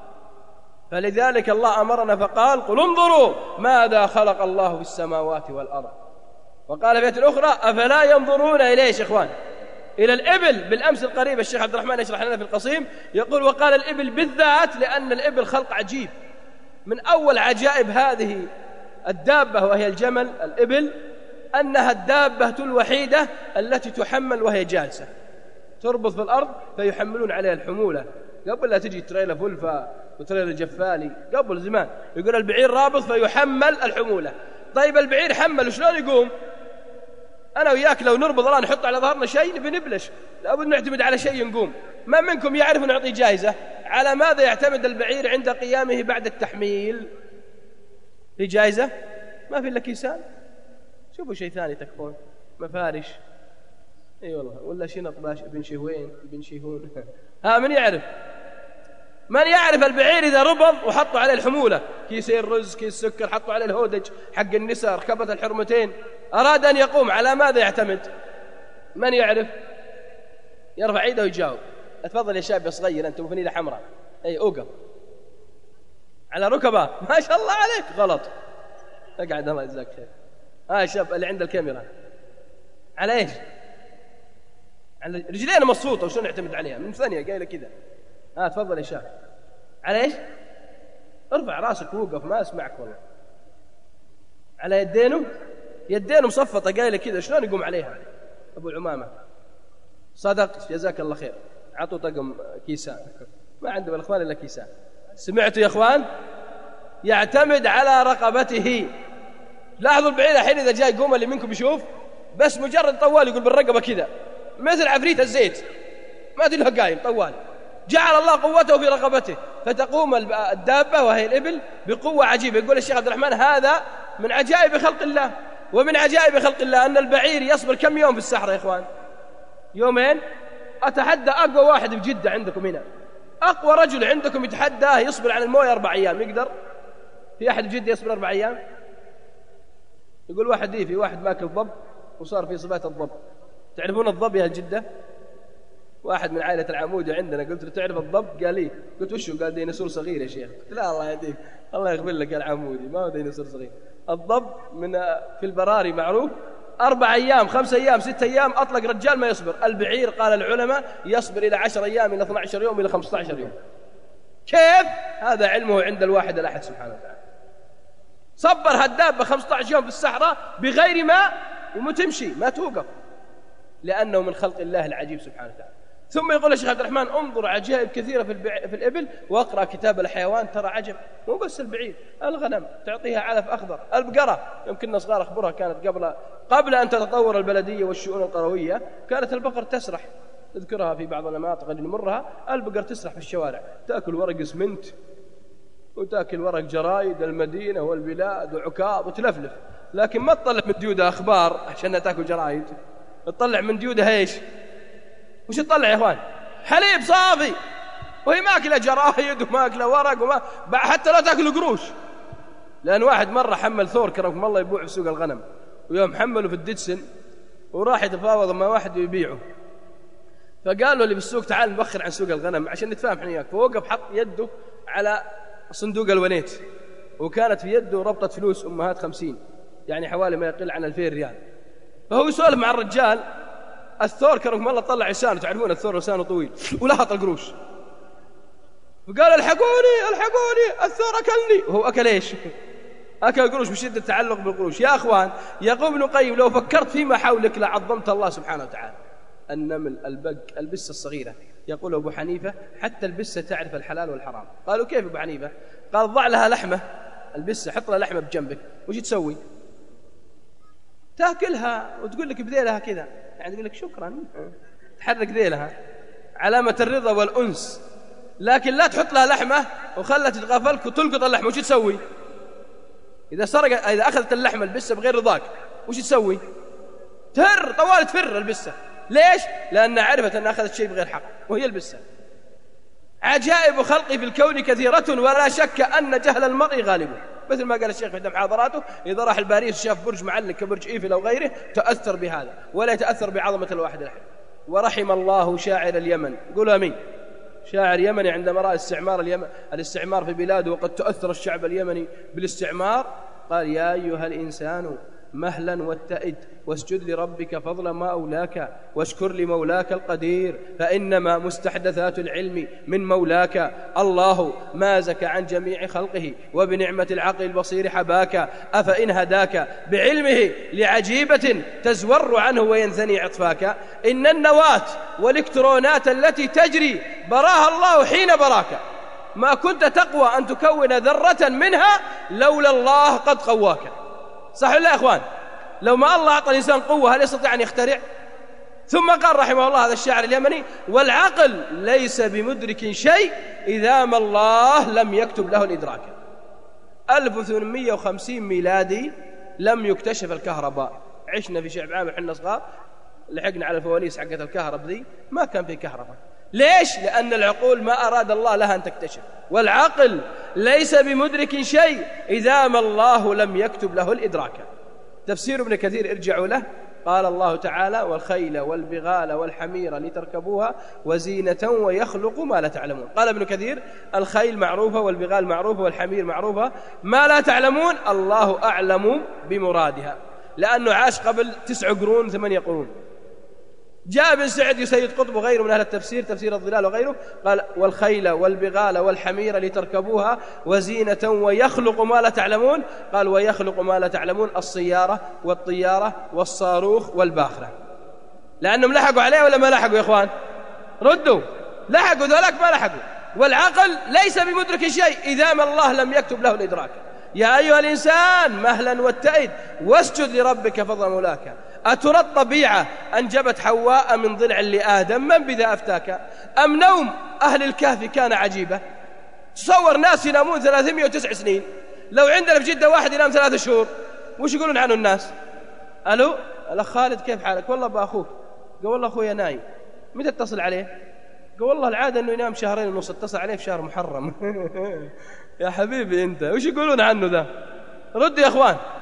فلذلك الله أمرنا فقال قل انظروا ماذا خلق الله في السماوات والأرض. وقال في آية أخرى أفلا ينظرون إليه. إخوان إلى الإبل. بالأمس القريب الشيخ عبد الرحمن يشرح لنا في القصيم يقول وقال الإبل بالذات لأن الإبل خلق عجيب. من أول عجائب هذه الدابة وهي الجمل الإبل أنها الدابة الوحيدة التي تحمل وهي جالسة، تربط في الأرض فيحملون عليها الحمولة. قبل لا تجي تريلا فلفة وتريلا جفالي قبل زمان، يقول البعير رابط فيحمل الحمولة. طيب البعير حمل وشلون يقوم؟ أنا وياك لو نربط الآن نحط على ظهرنا شيء نبي نبلش، لابد نعتمد على شيء نقوم. ما منكم يعرف نعطي جائزة؟ على ماذا يعتمد البعير عند قيامه بعد التحميل؟ في جائزة؟ ما في إلا كيسان. شوفوا شيء ثاني تكفون، مفارش. اي والله، ولا شنط بن شهوين بن شيهون. من يعرف؟ من يعرف البعير إذا ربض وحطوا عليه الحمولة، كيسين رز كيس سكر، حطوا عليه الهودج حق النساء، ركبت الحرمتين، أراد أن يقوم على ماذا يعتمد؟ من يعرف؟ يرفع يده ويجاوب. اتفضل يا شاب يا صغير أنت وفنيلة حمراء. أي أوقف على ركبة. ما شاء الله عليك. غلط. اقعد الله يجزاك خير. شاب اللي عند الكاميرا على ايش؟ على رجلين مصفوطة وشون نعتمد عليها؟ من ثانية قايلة كذا. تفضل يا شاب. على ايش؟ ارفع راسك ووقف، ما اسمعك والله. على يدينه، يدينه مصفطة قايلة كذا، شلون يقوم عليها؟ أبو العمامة صدق جزاك الله خير، عطوا طقم كيسان. ما عنده بالإخوان إلا كيسان. سمعتوا يا إخوان؟ يعتمد على رقبته. لاحظوا البعير الحين إذا جاي يقوم اللي منكم يشوف، بس مجرد طوال يقول بالرقبة كذا مثل عفريت الزيت، ما أدري له قايم طوال. جعل الله قوته في رقبته فتقوم الدابة وهي الإبل بقوة عجيبة. يقول الشيخ عبد الرحمن هذا من عجائب خلق الله. ومن عجائب خلق الله أن البعير يصبر كم يوم في الصحراء يا إخوان؟ يومين. أتحدى أقوى واحد في جدة عندكم هنا، أقوى رجل عندكم يتحداه يصبر عن الموية 4 أيام، يقدر؟ في أحد في جدة يصبر 4 أيام؟ يقول واحد في واحد ماكل ضب وصار في صفات الضب. تعرفون الضب يا جدة؟ واحد من عائلة العمودي عندنا قلت له تعرف الضب؟ قال لي. قلت وشو؟ قال ديناصور صغير يا شيخ. قلت لا الله يهديك الله يغفر لك يا العمودي، ما هو ديناصور صغير. الضب في البراري معروف 4 أيام 5 أيام 6 أيام أطلق رجال ما يصبر. البعير قال العلماء يصبر إلى 10 أيام إلى 12 يوم إلى 15 يوم. كيف؟ هذا علمه عند الواحد الأحد سبحانه وتعالى. صبر هالدابة 15 يوم في الصحراء بغير ماء ومتمشي ما توقف، لأنه من خلق الله العجيب سبحانه وتعالى. ثم يقول الشيخ عبد الرحمن انظر عجائب كثيرة في الإبل واقرأ كتاب الحيوان ترى عجب. مو بس البعير، الغنم تعطيها علف أخضر، البقرة يمكننا صغار أخبرها كانت قبل أن تتطور البلدية والشؤون القروية كانت البقر تسرح، نذكرها في بعض المناطق اللي نمرها، البقر تسرح في الشوارع تأكل ورق اسمنت وتأكل ورق جرايد المدينة والبلاد وعكاظ وتلفلف، لكن ما تطلع من ديودها أخبار عشان تأكل جرايد، تطلع من ديودها ايش؟ وش تطلع يا اخوان؟ حليب صافي، وهي ماكله جرايد وماكله ورق حتى لا تاكل قروش. لأن واحد مرة حمل ثور كرمكم الله يبيعه في سوق الغنم، ويوم حمله في الديدسن وراح يتفاوض مع واحد ويبيعه، فقالوا اللي بالسوق تعال نبخر عن سوق الغنم عشان نتفاهم احنا وياك. فوقف حط يده على صندوق الونيت، وكانت في يده ربطة فلوس أمهات 50، يعني حوالي ما يقل عن 2000 ريال. فهو يسولف مع الرجال، الثور كرمكم الله طلع لسانه، تعرفون الثور لسانه طويل، ولهط القروش، وقال الحقوني الثور أكلني. وهو أكل ايش؟ أكل القروش بشدة التعلق بالقروش. يا أخوان يقول ابن القيم لو فكرت فيما حولك لعظمت الله سبحانه وتعالى. النمل، البق، البسة الصغيرة. يقول أبو حنيفة حتى البسة تعرف الحلال والحرام. قالوا كيف أبو حنيفة؟ قال ضع لها لحمة، البسة حط لها لحمة بجنبك، وش تسوي؟ تأكلها وتقول لك بذيلها كذا، يعني تقول لك شكرا، تحرك ذيلها علامة الرضا والأنس. لكن لا تحط لها لحمة وخلها تتغافلك وتلقط اللحمة، وش تسوي؟ إذا أخذت اللحمة البسة بغير رضاك وش تسوي؟ طوال تفر البسة. ليش؟ لأن عرفت أن أخذت شيء بغير حق وهي البسة. عجائب خلقي في الكون كثيرة ولا شك أن جهل المرء غالب. مثل ما قال الشيخ في محاضراته، إذا راح الباريس شاف برج معلق كبرج إيفل أو غيره تأثر بهذا ولا يتأثر بعظمة الواحد الأحد. ورحم الله شاعر اليمن، قولوا أمين. شاعر يمني عندما رأى الاستعمار في بلاده وقد تأثر الشعب اليمني بالاستعمار، قال يا أيها الإنسان مهلا واتئد واسجد لربك فضلا ما أولاك واشكر لمولاك القدير، فإنما مستحدثات العلم من مولاك. الله مازك عن جميع خلقه وبنعمة العقل البصير حباك، أفإن هداك بعلمه لعجيبة تزور عنه وينثني عطفاك. إن النواة والإلكترونات التي تجري براها الله حين براك، ما كنت تقوى أن تكون ذرة منها لولا الله قد قواك. صح ولا يا أخوان؟ لو ما الله أعطى الإنسان قوة هل يستطيع أن يخترع؟ ثم قال رحمه الله هذا الشاعر اليمني: والعقل ليس بمدرك شيء إذا ما الله لم يكتب له الإدراك. 1850 ميلادي لم يكتشف الكهرباء، عشنا في شعب عامر حنا صغار، لحقنا على الفوانيس حقت الكهرباء ذي، ما كان في كهرباء. ليش؟ لأن العقول ما أراد الله لها أن تكتشف. والعقل ليس بمدرك شيء إذا ما الله لم يكتب له الإدراك. تفسير ابن كثير ارجعوا له، قال الله تعالى: والخيل والبغال والحمير لتركبوها وزينة ويخلق ما لا تعلمون. قال ابن كثير: الخيل معروفة والبغال معروفة والحمير معروفة، ما لا تعلمون الله أعلم بمرادها، لأنه عاش قبل 9 قرون 8 قرون. جاء ابن سعد سيد قطب وغيره من أهل التفسير، تفسير الظلال وغيره، قال: والخيل والبغال والحمير لتركبوها وزينة ويخلق ما لا تعلمون. قال: ويخلق ما لا تعلمون السيارة والطيارة والصاروخ والباخرة، لأنهم لحقوا عليه ولا ما لحقوا يا إخوان؟ ردوا، لحقوا ذلك ما لحقوا. والعقل ليس بمدرك شيء إذا ما الله لم يكتب له الإدراك. يا أيها الإنسان مهلا واتئد واسجد لربك فضل مولاك. أترى الطبيعة أنجبت حواء من ضلع لآدم، من بذا أفتاك؟ أم نوم أهل الكهف كان عجيبة؟ تصور ناس ينامون 309 سنين، لو عندنا في جدة واحد ينام 3 شهور وش يقولون عنه الناس؟ ألو الأخ خالد كيف حالك؟ والله بأخوك. قال: والله أخويا نايم. متى اتصل عليه؟ قال: والله العادة أنه ينام 2.5 شهر، اتصل عليه في شهر محرم. يا حبيبي أنت وش يقولون عنه ذا؟ رد يا أخوان.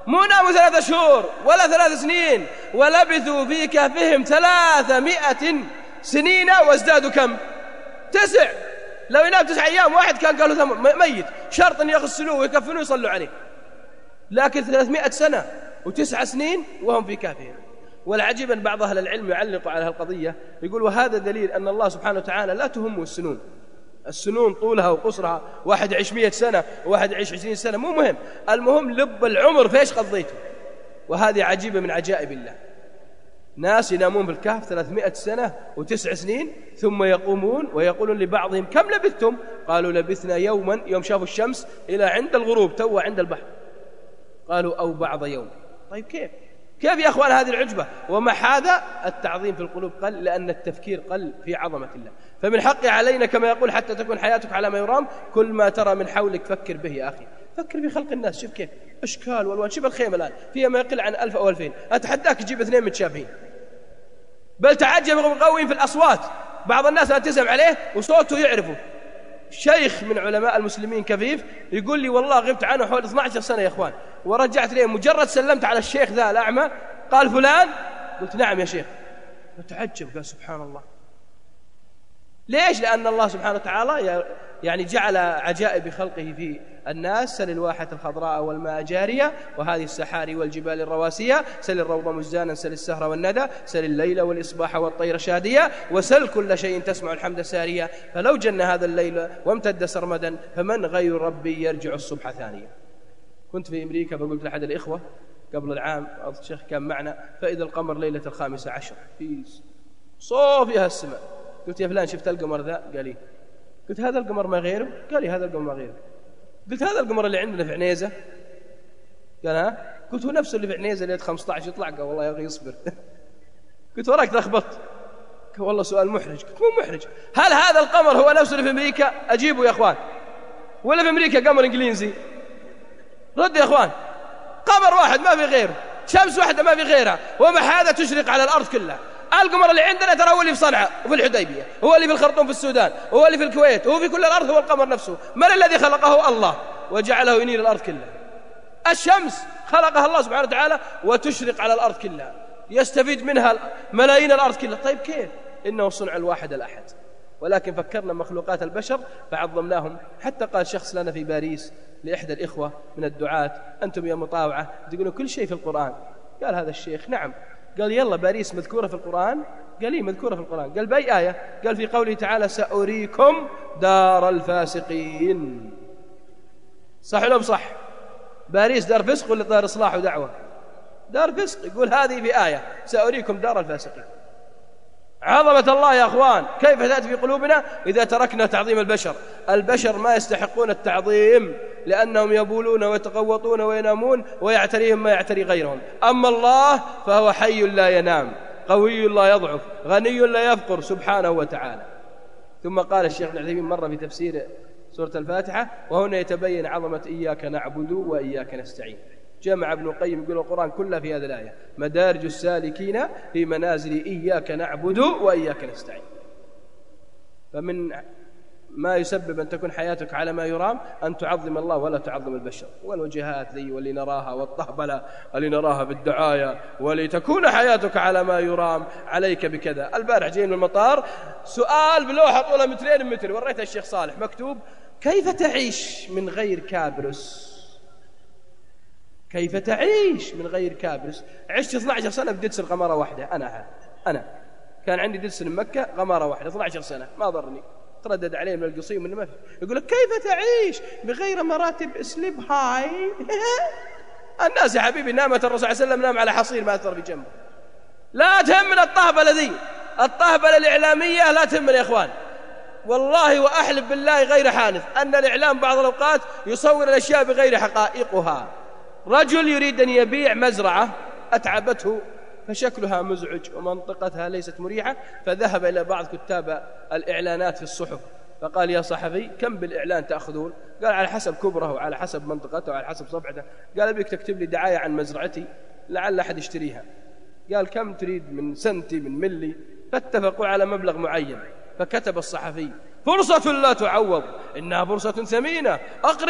مو ناموا 3 شهور ولا 3 سنين، ولبثوا في كهفهم 300 سنين وازدادوا كم؟ 9. لو ينام 9 أيام واحد كان قالوا ميت، شرط أن يغسلوه ويكفنوه ويصلوا عليه. لكن 300 سنة و9 سنين وهم في كهفهم. والعجيب أن بعض أهل العلم يعلق على هالقضية، يقول وهذا دليل أن الله سبحانه وتعالى لا تهمه السنون طولها وقصرها، واحد يعيش 100 سنة وواحد يعيش 20 سنة، مو مهم، المهم لب العمر فيش قضيته. وهذه عجيبة من عجائب الله. ناس ينامون في الكهف 300 سنة و9 سنين، ثم يقومون ويقولون لبعضهم كم لبثتم؟ قالوا لبثنا يوما، يوم شافوا الشمس إلى عند الغروب تو عند البحر. قالوا أو بعض يوم. طيب كيف يا أخوان هذه العجبة؟ ومع هذا التعظيم في القلوب قل، لأن التفكير قل في عظمة الله. فمن حق علينا كما يقول حتى تكون حياتك على ما يرام، كل ما ترى من حولك فكر به يا أخي، فكر في خلق الناس. شوف كيف أشكال والوان، شوف الخيمة الآن فيها ما يقل عن 1000 أو 2000، أتحداك تجيب 2 متشابهين. بل تعجب مقوين في الأصوات، بعض الناس لا تسمع عليه وصوته يعرفه. شيخ من علماء المسلمين كفيف يقول لي والله غبت عنه حول 12 سنة يا أخوان، ورجعت ليه مجرد سلمت على الشيخ ذا الأعمى قال فلان، قلت نعم يا شيخ، وتعجب قال سبحان الله. ليش؟ لأن الله سبحانه وتعالى يعني جعل عجائب خلقه في الناس. سل الواحة الخضراء والماء جارية، وهذه السحاري والجبال الرواسية، سل الروض مزدانا، سل السهر والندى، سل الليل والإصباح والطير شادية، وسل كل شيء تسمع الحمد سارية، فلو جن هذا الليل وامتد سرمدا، فمن غير ربي يرجع الصبح ثانية. كنت في أمريكا فقلت لأحد الإخوة قبل العام، الشيخ كان معنا، فإذا القمر ليلة 15 في صوفها السماء. قلت يا فلان شفت القمر ذا؟ قال لي. قلت هذا القمر ما غيره؟ قال لي هذا القمر ما غيره. قلت هذا القمر اللي عندنا في عنيزة؟ قال ها؟ قلت هو نفسه اللي في عنيزة ليلة 15 يطلع؟ قال والله يا أخي اصبر. قلت وراك لخبطت. قال والله سؤال محرج. قلت مو محرج، هل هذا القمر هو نفسه اللي في أمريكا؟ أجيبوا يا أخوان، ولا في أمريكا قمر إنجليزي؟ رد يا أخوان، قمر واحد ما في غيره، شمس واحدة ما في غيرها، ومع هذا تشرق على الأرض كلها. القمر اللي عندنا ترى هو اللي في صنعاء وفي الحديبية، هو اللي في الخرطوم في السودان، هو اللي في الكويت، هو في كل الأرض، هو القمر نفسه. من الذي خلقه؟ الله، وجعله ينير الأرض كلها. الشمس خلقها الله سبحانه وتعالى وتشرق على الأرض كلها، يستفيد منها ملايين الأرض كلها. طيب كيف؟ إنه صنع الواحد الأحد. ولكن فكرنا مخلوقات البشر فعظمناهم. حتى قال شخص لنا في باريس لإحدى الإخوة من الدعاة، أنتم يا مطاوعة تقولون كل شيء في القرآن. قال هذا الشيخ نعم. قال يلا باريس مذكورة في القرآن؟ قال لي مذكورة في القرآن. قال بأي آية؟ قال في قوله تعالى سأريكم دار الفاسقين. صح ولا بصح؟ باريس دار فسق ولا دار إصلاح ودعوة؟ دار فسق. يقول هذه في آية سأريكم دار الفاسقين. عظمة الله يا أخوان كيف تأتي في قلوبنا إذا تركنا تعظيم البشر. البشر ما يستحقون التعظيم، لأنهم يبولون ويتغوطون وينامون ويعتريهم ما يعتري غيرهم. أما الله فهو حي لا ينام، قوي لا يضعف، غني لا يفقر سبحانه وتعالى. ثم قال الشيخ ابن عثيمين مرة في تفسير سورة الفاتحة، وهنا يتبين عظمة إياك نعبد وإياك نستعين. جمع ابن القيم يقول القرآن كله في هذه الآية، مدارج السالكين في منازل إياك نعبد وإياك نستعين. فمن ما يسبب أن تكون حياتك على ما يرام أن تعظم الله ولا تعظم البشر. والوجهات ذي واللي نراها والطهبلة اللي نراها بالدعاية، ولتكون حياتك على ما يرام عليك بكذا. البارح جاي من المطار سؤال بلوحة طولها 2 متر، وريتها الشيخ صالح، مكتوب كيف تعيش من غير كابرس؟ كيف تعيش من غير كابرس؟ عشت 12 سنة بدرس القمرة واحدة. أنا كان عندي درس من مكة قمرة واحدة 12 سنة ما ضرني. تردد عليه من القصيم من ما في. يقول لك كيف تعيش بغير مراتب سليب هاي؟ الناس يا حبيبي نامت الرسول صلى الله عليه وسلم نام على حصير ما أثر في جنبه. لا تهمنا الطهبلة ذي، الطهبلة الإعلامية لا تهمنا يا إخوان. والله وأحلف بالله غير حانث أن الإعلام بعض الأوقات يصور الأشياء بغير حقائقها. رجل يريد أن يبيع مزرعة أتعبته فشكلها مزعج ومنطقتها ليست مريحة، فذهب إلى بعض كتاب الإعلانات في الصحف فقال يا صحفي كم بالإعلان تأخذون؟ قال على حسب كبره وعلى حسب منطقته وعلى حسب صفحته. قال أبيك تكتب لي دعاية عن مزرعتي لعل أحد يشتريها. قال كم تريد؟ من سنتي من ملي. فاتفقوا على مبلغ معين. فكتب الصحفي فرصة لا تعوض، إنها فرصة ثمينة، أقرب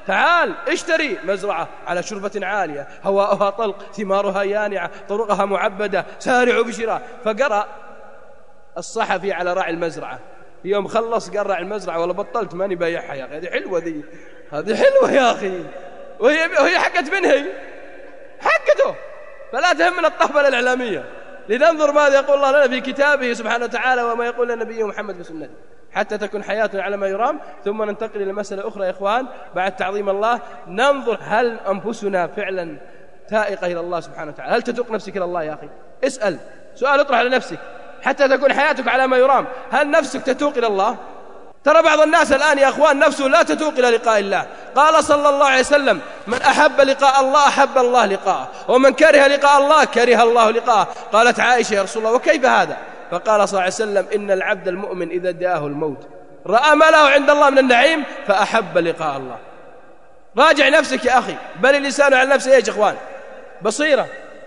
تعال اشتري مزرعة على شربة عالية، هواؤها طلق، ثمارها يانعة، طرقها معبدة، سارعوا بشراء. فقرأ الصحفي على راعي المزرعة، يوم خلص قال راعي المزرعة والله بطلت ماني بايعها يا أخي، هذه حلوة ذي، هذه حلوة يا أخي، وهي حقت من هي؟ حقته. فلا تهمنا الطهبلة الإعلامية، لننظر ماذا يقول الله لنا في كتابه سبحانه وتعالى وما يقول لنبيه محمد في سنته، حتى تكون حياتنا على ما يرام. ثم ننتقل إلى مسألة أخرى يا إخوان بعد تعظيم الله، ننظر هل أنفسنا فعلا تائقة إلى الله سبحانه وتعالى؟ هل تتوق نفسك إلى الله يا أخي؟ اسأل سؤال، اطرح على نفسك حتى تكون حياتك على ما يرام. هل نفسك تتوق إلى الله؟ ترى بعض الناس الآن يا أخوان نفسه لا تتوق إلى لقاء الله. قال صلى الله عليه وسلم: من أحب لقاء الله أحب الله لقاءه، ومن كره لقاء الله كره الله لقاءه. قالت عائشة: يا رسول الله وكيف هذا؟ فقال صلى الله عليه وسلم: إن العبد المؤمن إذا دعاه الموت رأى ما له عند الله من النعيم فأحب لقاء الله. راجع نفسك يا أخي، بل الإنسان على نفسه يا إخوان بصيرة.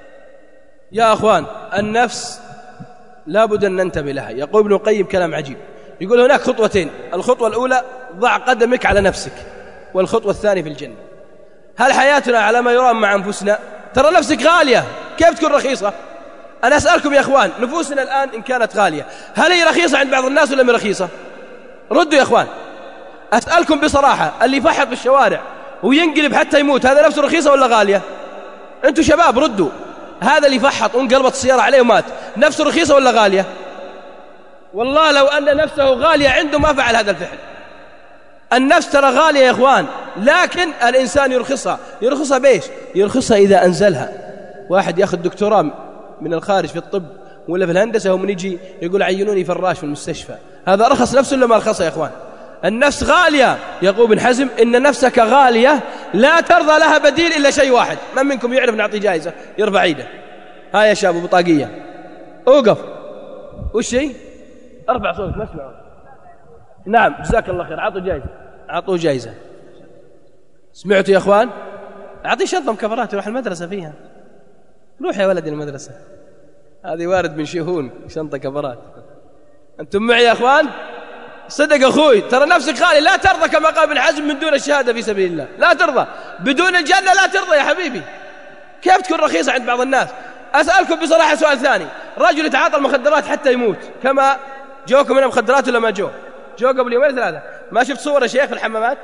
يا أخوان النفس لا بد أن ننتبه لها. يقول ابن القيم كلام عجيب، يقول هناك خطوتين: الخطوة الأولى ضع قدمك على نفسك، والخطوة الثانية في الجنة. هل حياتنا على ما يرام مع أنفسنا؟ ترى نفسك غالية، كيف تكون رخيصة؟ أنا أسألكم يا أخوان، نفوسنا الآن إن كانت غالية هل هي رخيصة عند بعض الناس ولا مش رخيصة؟ ردوا يا أخوان، أسألكم بصراحة، اللي يفحط في الشوارع وينقلب حتى يموت هذا نفسه رخيصة ولا غالية؟ أنتوا شباب ردوا، هذا اللي يفحط وانقلبت السيارة عليه ومات نفسه رخيصة ولا غالية؟ والله لو أن نفسه غالية عنده ما فعل هذا الفعل. النفس ترى غالية يا إخوان، لكن الإنسان يرخصها. يرخصها بإيش؟ يرخصها إذا أنزلها. واحد يأخذ دكتوراه من الخارج في الطب ولا في الهندسة ومن يجي يقول عينوني فراش في المستشفى، هذا رخص نفسه ولا ما رخصها يا إخوان؟ النفس غالية. يقول ابن حزم: إن نفسك غالية لا ترضى لها بديل إلا شيء واحد. من منكم يعرف نعطي جائزة؟ يرفع ايده. ها يا شاب بطاقية، اوقف. وش شيء؟ ارفع صوتك ما اسمعه. نعم جزاك الله خير، عطوا جائزة، عطوا جائزة. سمعتوا يا اخوان؟ اعطيه شنطة مكفرات يروح المدرسة فيها. روح يا ولدي المدرسة، هذه وارد من شيهون شنطة كفرات. انتم معي يا اخوان؟ صدق اخوي، ترى نفسك غالي، لا ترضى كما قال ابن حزم من دون الشهادة في سبيل الله، لا ترضى بدون الجنة، لا ترضى يا حبيبي. كيف تكون رخيصة عند بعض الناس؟ أسألكم بصراحة سؤال ثاني: رجل يتعاطى المخدرات حتى يموت، كما جوكم من المخدرات ولا ما جو قبل يومين ثلاثة؟ ما شفت صور يا شيخ في الحمامات؟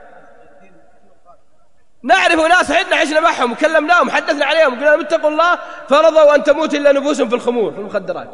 نعرف ناس عندنا عشنا معهم وكلمناهم حدثنا عليهم وقلنا لهم اتقوا الله فرضوا أن تموت إلا نفوسهم في الخمور في المخدرات.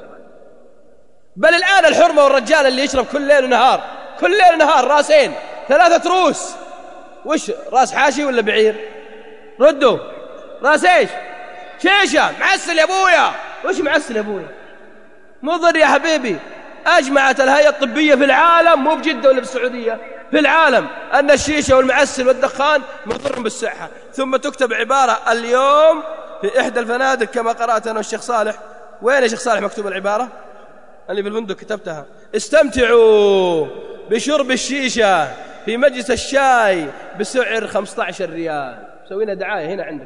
بل الآن الحرمة والرجال اللي يشرب كل ليل ونهار، كل ليل ونهار، راسين، 3 رؤوس. وش راس حاشي ولا بعير؟ ردوا. راس ايش؟ شيشة. معسل يا ابويا. وش معسل يا ابويا؟ مضر يا حبيبي. أجمعت الهيئة الطبية في العالم، مو بجدة ولا بالسعودية، في العالم، أن الشيشة والمعسل والدخان مضر بالصحة. ثم تكتب عبارة اليوم في إحدى الفنادق كما قرأت أنا والشيخ صالح. وين يا شيخ صالح مكتوب العبارة اللي في الفندق؟ كتبتها: استمتعوا بشرب الشيشة في مجلس الشاي بسعر 15 ريال. سوينا دعاية هنا عندك.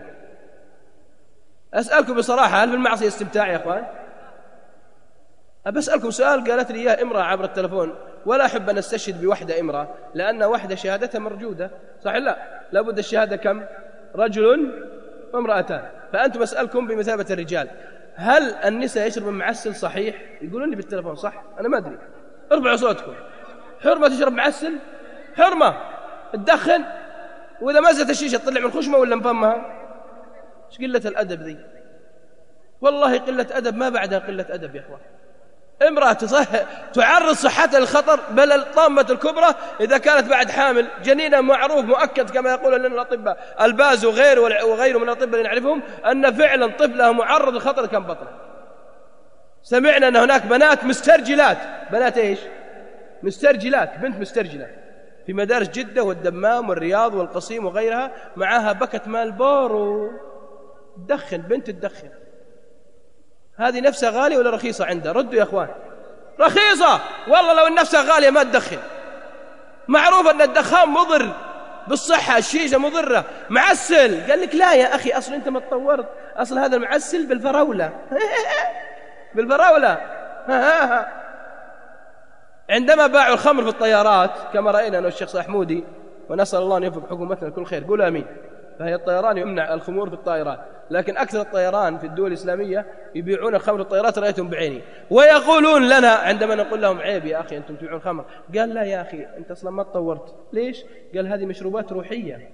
أسألكم بصراحة، هل في المعصية استمتاع يا أخوان؟ أسألكم سؤال قالت لي إياه امرأة عبر التلفون، ولا أحب أن أستشهد بوحدة امرأة لأن وحدة شهادتها مرجودة، صح لا؟ لابد الشهادة كم؟ رجل وامرأتان. فأنتم أسألكم بمثابة الرجال، هل النساء يشرب معسل صحيح؟ يقولون لي بالتلفون صح، أنا ما أدري. ارفعوا صوتكم. حرمة تشرب معسل؟ حرمة. تدخن؟ وإذا مزت الشيشة تطلع من خشمة ولا من فمها؟ ايش قلة الأدب ذي؟ والله قلة أدب ما بعدها قلة أدب يا أخوان. امرأة تعرض صحتها للخطر، بل الطامة الكبرى إذا كانت بعد حامل جنينها معروف مؤكد كما يقول لنا الأطباء الباز وغيره من الأطباء اللي نعرفهم أن فعلا طفلها معرض للخطر كم بطنه. سمعنا أن هناك بنات مسترجلات، بنات إيش؟ مسترجلات، بنت مسترجلة في مدارس جدة والدمام والرياض والقصيم وغيرها، معها بكت مالبورو، تدخن، بنت تدخن. هذه نفسها غالية ولا رخيصة عندها؟ ردوا يا أخوان. رخيصة والله، لو النفسها غالية ما تدخن. معروف أن الدخان مضر بالصحة، الشيشة مضرة. معسل، قال لك لا يا أخي أصل أنت ما تطورت، أصل هذا المعسل بالفراولة بالفراولة. عندما باعوا الخمر في الطيارات كما رأينا أنا والشيخ صاحمودي ونسأل الله أن يوفق حكومتنا لكل خير. قول آمين. فهي الطيران يمنع الخمور في الطائرات، لكن أكثر الطيران في الدول الإسلامية يبيعون خمر الطائرات، رأيتهم بعيني. ويقولون لنا عندما نقول لهم عيب يا أخي أنتم تبيعون خمر، قال لا يا أخي أنت أصلا ما تطورت. ليش؟ قال هذه مشروبات روحية،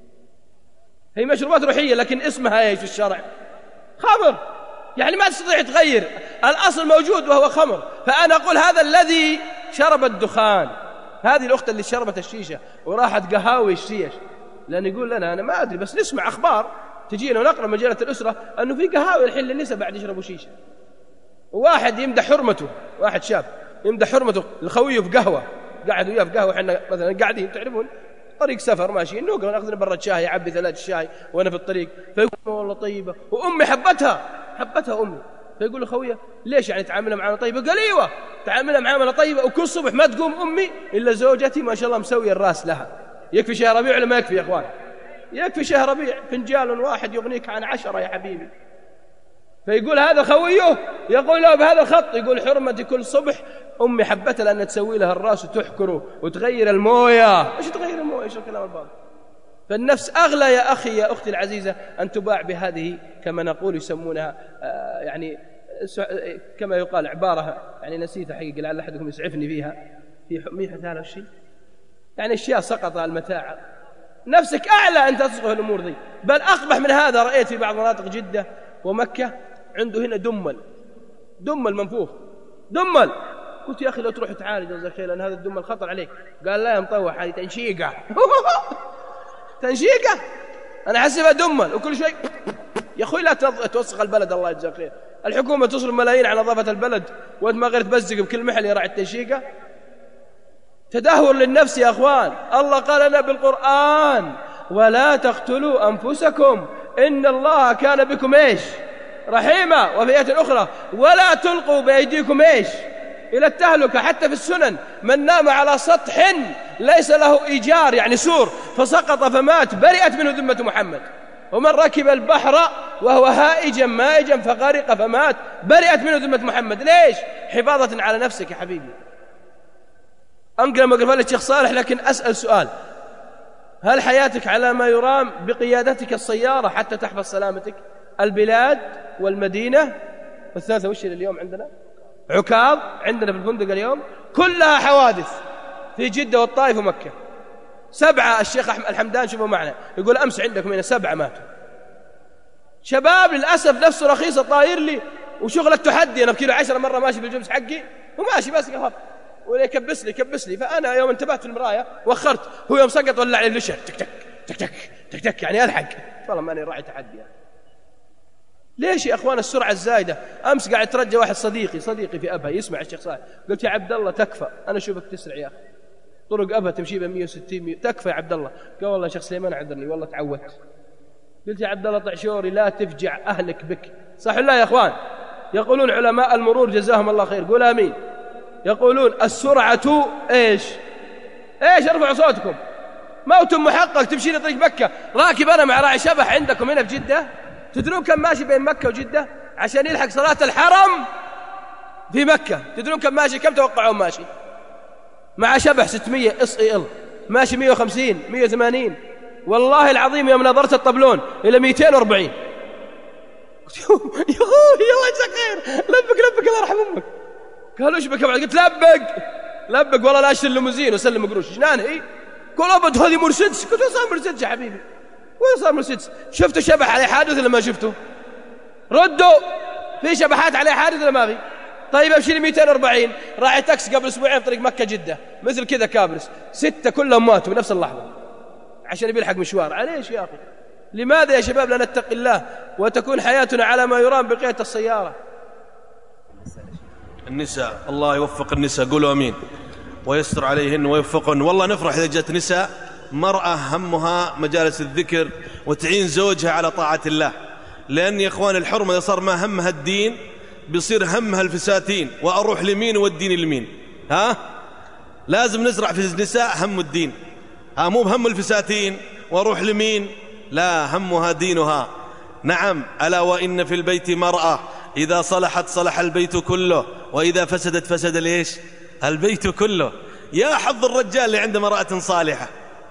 هي مشروبات روحية لكن اسمها ايش في الشرع؟ خمر، يعني ما تستطيع تغير، الأصل موجود وهو خمر. فأنا أقول هذا الذي شرب الدخان، هذه الأخت اللي شربت الشيشة وراحت قهاوي الشيش، لأن يقول لنا أنا ما أدري بس نسمع أخبار تجينا ونقرأ مجلة الأسرة أنه في قهاوي الحين للنساء بعد يشربوا شيشة. وواحد يمدح حرمته، واحد شاب يمدح حرمته لخويه في قهوة، قاعد وياه في قهوة، احنا مثلا قاعدين تعرفون طريق سفر ماشيين نقرأ ناخذ برة شاي، يعبي 3 شاي وأنا في الطريق، فيقول والله طيبة وأمي حبتها أمي. فيقول لخويه ليش يعني تعاملها معاملة طيبة؟ قال ايوه تعاملها معاملة طيبة، وكل صبح ما تقوم أمي إلا زوجتي ما شاء الله مسوي الراس لها. يكفي شهر ربيع ولا ما يكفي يا أخوان؟ يكفي شهر ربيع، فنجال واحد يغنيك عن 10 يا حبيبي. فيقول هذا خويه يقول له بهذا الخط، يقول حرمتي كل صبح أمي حبتها لأن تسوي لها الراس وتحكره وتغير الموية. إيش تغير الموية؟ إيش الكلام الباطل؟ فالنفس أغلى يا أخي يا أختي العزيزة أن تباع بهذه كما نقول يسمونها يعني كما يقال عبارة يعني نسيتها حقيقة لعل أحدكم يسعفني فيها في ميحة هذا الشيء، يعني أشياء سقط المتاع. نفسك أعلى أن تصغر الأمور ذي، بل أقبح من هذا. رأيت في بعض مناطق جدة ومكة عنده هنا دمل منفوخ، دمل. قلت يا أخي لو تروح تعالج جزاك خير لأن هذا الدمل خطر عليك. قال لا يا مطوح هذه تنشيقة تنشيقة، أنا حسبها دمل. وكل شيء يا أخوي لا توسخ البلد، الله يجزاك خير. الحكومة تصرف ملايين على نظافة البلد وأنت ما غير تبزق بكل محل يراعي التنشيقة. تدهور للنفس يا أخوان. الله قال لنا بالقرآن ولا تقتلوا أنفسكم إن الله كان بكم إيش رحيما. وفي آية أخرى ولا تلقوا بأيديكم إيش إلى التهلكة. حتى في السنن من نام على سطح ليس له إيجار يعني سور فسقط فمات برئت منه ذمة محمد. ومن ركب البحر وهو هائجا مائجا فغرق فمات برئت منه ذمة محمد. ليش؟ حفاظة على نفسك يا حبيبي. أنقل ما قال الشيخ صالح، لكن أسأل سؤال، هل حياتك على ما يرام بقيادتك السيارة حتى تحفظ سلامتك؟ البلاد والمدينة والثالثة وش اليوم عندنا عكاظ عندنا في الفندق اليوم كلها حوادث في جدة والطائف ومكة. 7 الشيخ أحمد الحمدان شوفوا معنا يقول أمس عندكم هنا 7 ماتوا شباب للأسف نفسه رخيصة طاير لي وشغل التحدي. أنا بكيلو 10 مرة ماشي بالجمس حقي وماشي بس قهر ويكبس لي. فأنا يوم انتبهت في المراية وخرت، هو يوم سقط ولع لي الفلشة تك تك تك تك تك تك يعني ألحق. والله ماني راعي تحدي يعني. ليش يا أخوان السرعة الزايدة؟ أمس قاعد ترجى واحد صديقي في أبها يسمع الشيخ صالح، قلت يا عبد الله تكفى، أنا أشوفك تسرع يا أخي، طرق أبها تمشي ب 160 تكفى يا عبد الله. قال والله يا شيخ سليمان عذرني والله تعودت. قلت يا عبد الله طعشوري لا تفجع أهلك بك. صح الله يا أخوان؟ يقولون علماء المرور جزاهم الله خير، قول آمين، يقولون السرعة إيش ارفعوا صوتكم، موت محقق. تمشي لطريق مكة راكب أنا مع راعي شبح عندكم هنا في جدة، تدرون كم ماشي بين مكة وجدة عشان يلحق صلاة الحرم في مكة؟ تدرون كم ماشي؟ كم توقعون ماشي مع شبح 600 SEL ماشي 150 180 والله العظيم يوم نظرت الطبلون إلى 240. قلت يا أخوي الله يجزاك خير لبك الله يرحم أمك. قالوا ايش بك؟ قلت لبك والله لا اشتري الليموزين وسلم قروش. ايش نانهي؟ قال ابد هذه مرسيدس. قلت وين صار مرسيدس يا حبيبي؟ وين صار مرسيدس؟ شفتوا شبح عليه حادث ولا ما شفتوا؟ ردوا، في شبحات عليه حادث ولا ما في؟ طيب ابشري 240 راعي تاكسي قبل اسبوعين في طريق مكة جدة مثل كذا كابرس 6 كلهم ماتوا بنفس اللحظة عشان بيلحق مشوار. عليش يا اخي؟ لماذا يا شباب لا نتقي الله وتكون حياتنا على ما يرام بقيادة السيارة؟ النساء الله يوفق النساء، قولوا امين، ويستر عليهن ويوفقهن. والله نفرح اذا جت نساء مرأة همها مجالس الذكر وتعين زوجها على طاعة الله، لأن يا اخوان الحرمة اذا صار ما همها الدين بيصير همها الفساتين، واروح لمين والدين لمين؟ لازم نزرع في النساء هم الدين، مو بهم الفساتين واروح لمين، لا همها دينها. نعم، ألا وإن في البيت مرأة إذا صلحت صلح البيت كله وإذا فسدت فسد ليش البيت كله. يا حظ الرجال اللي عنده مرأة صالحة،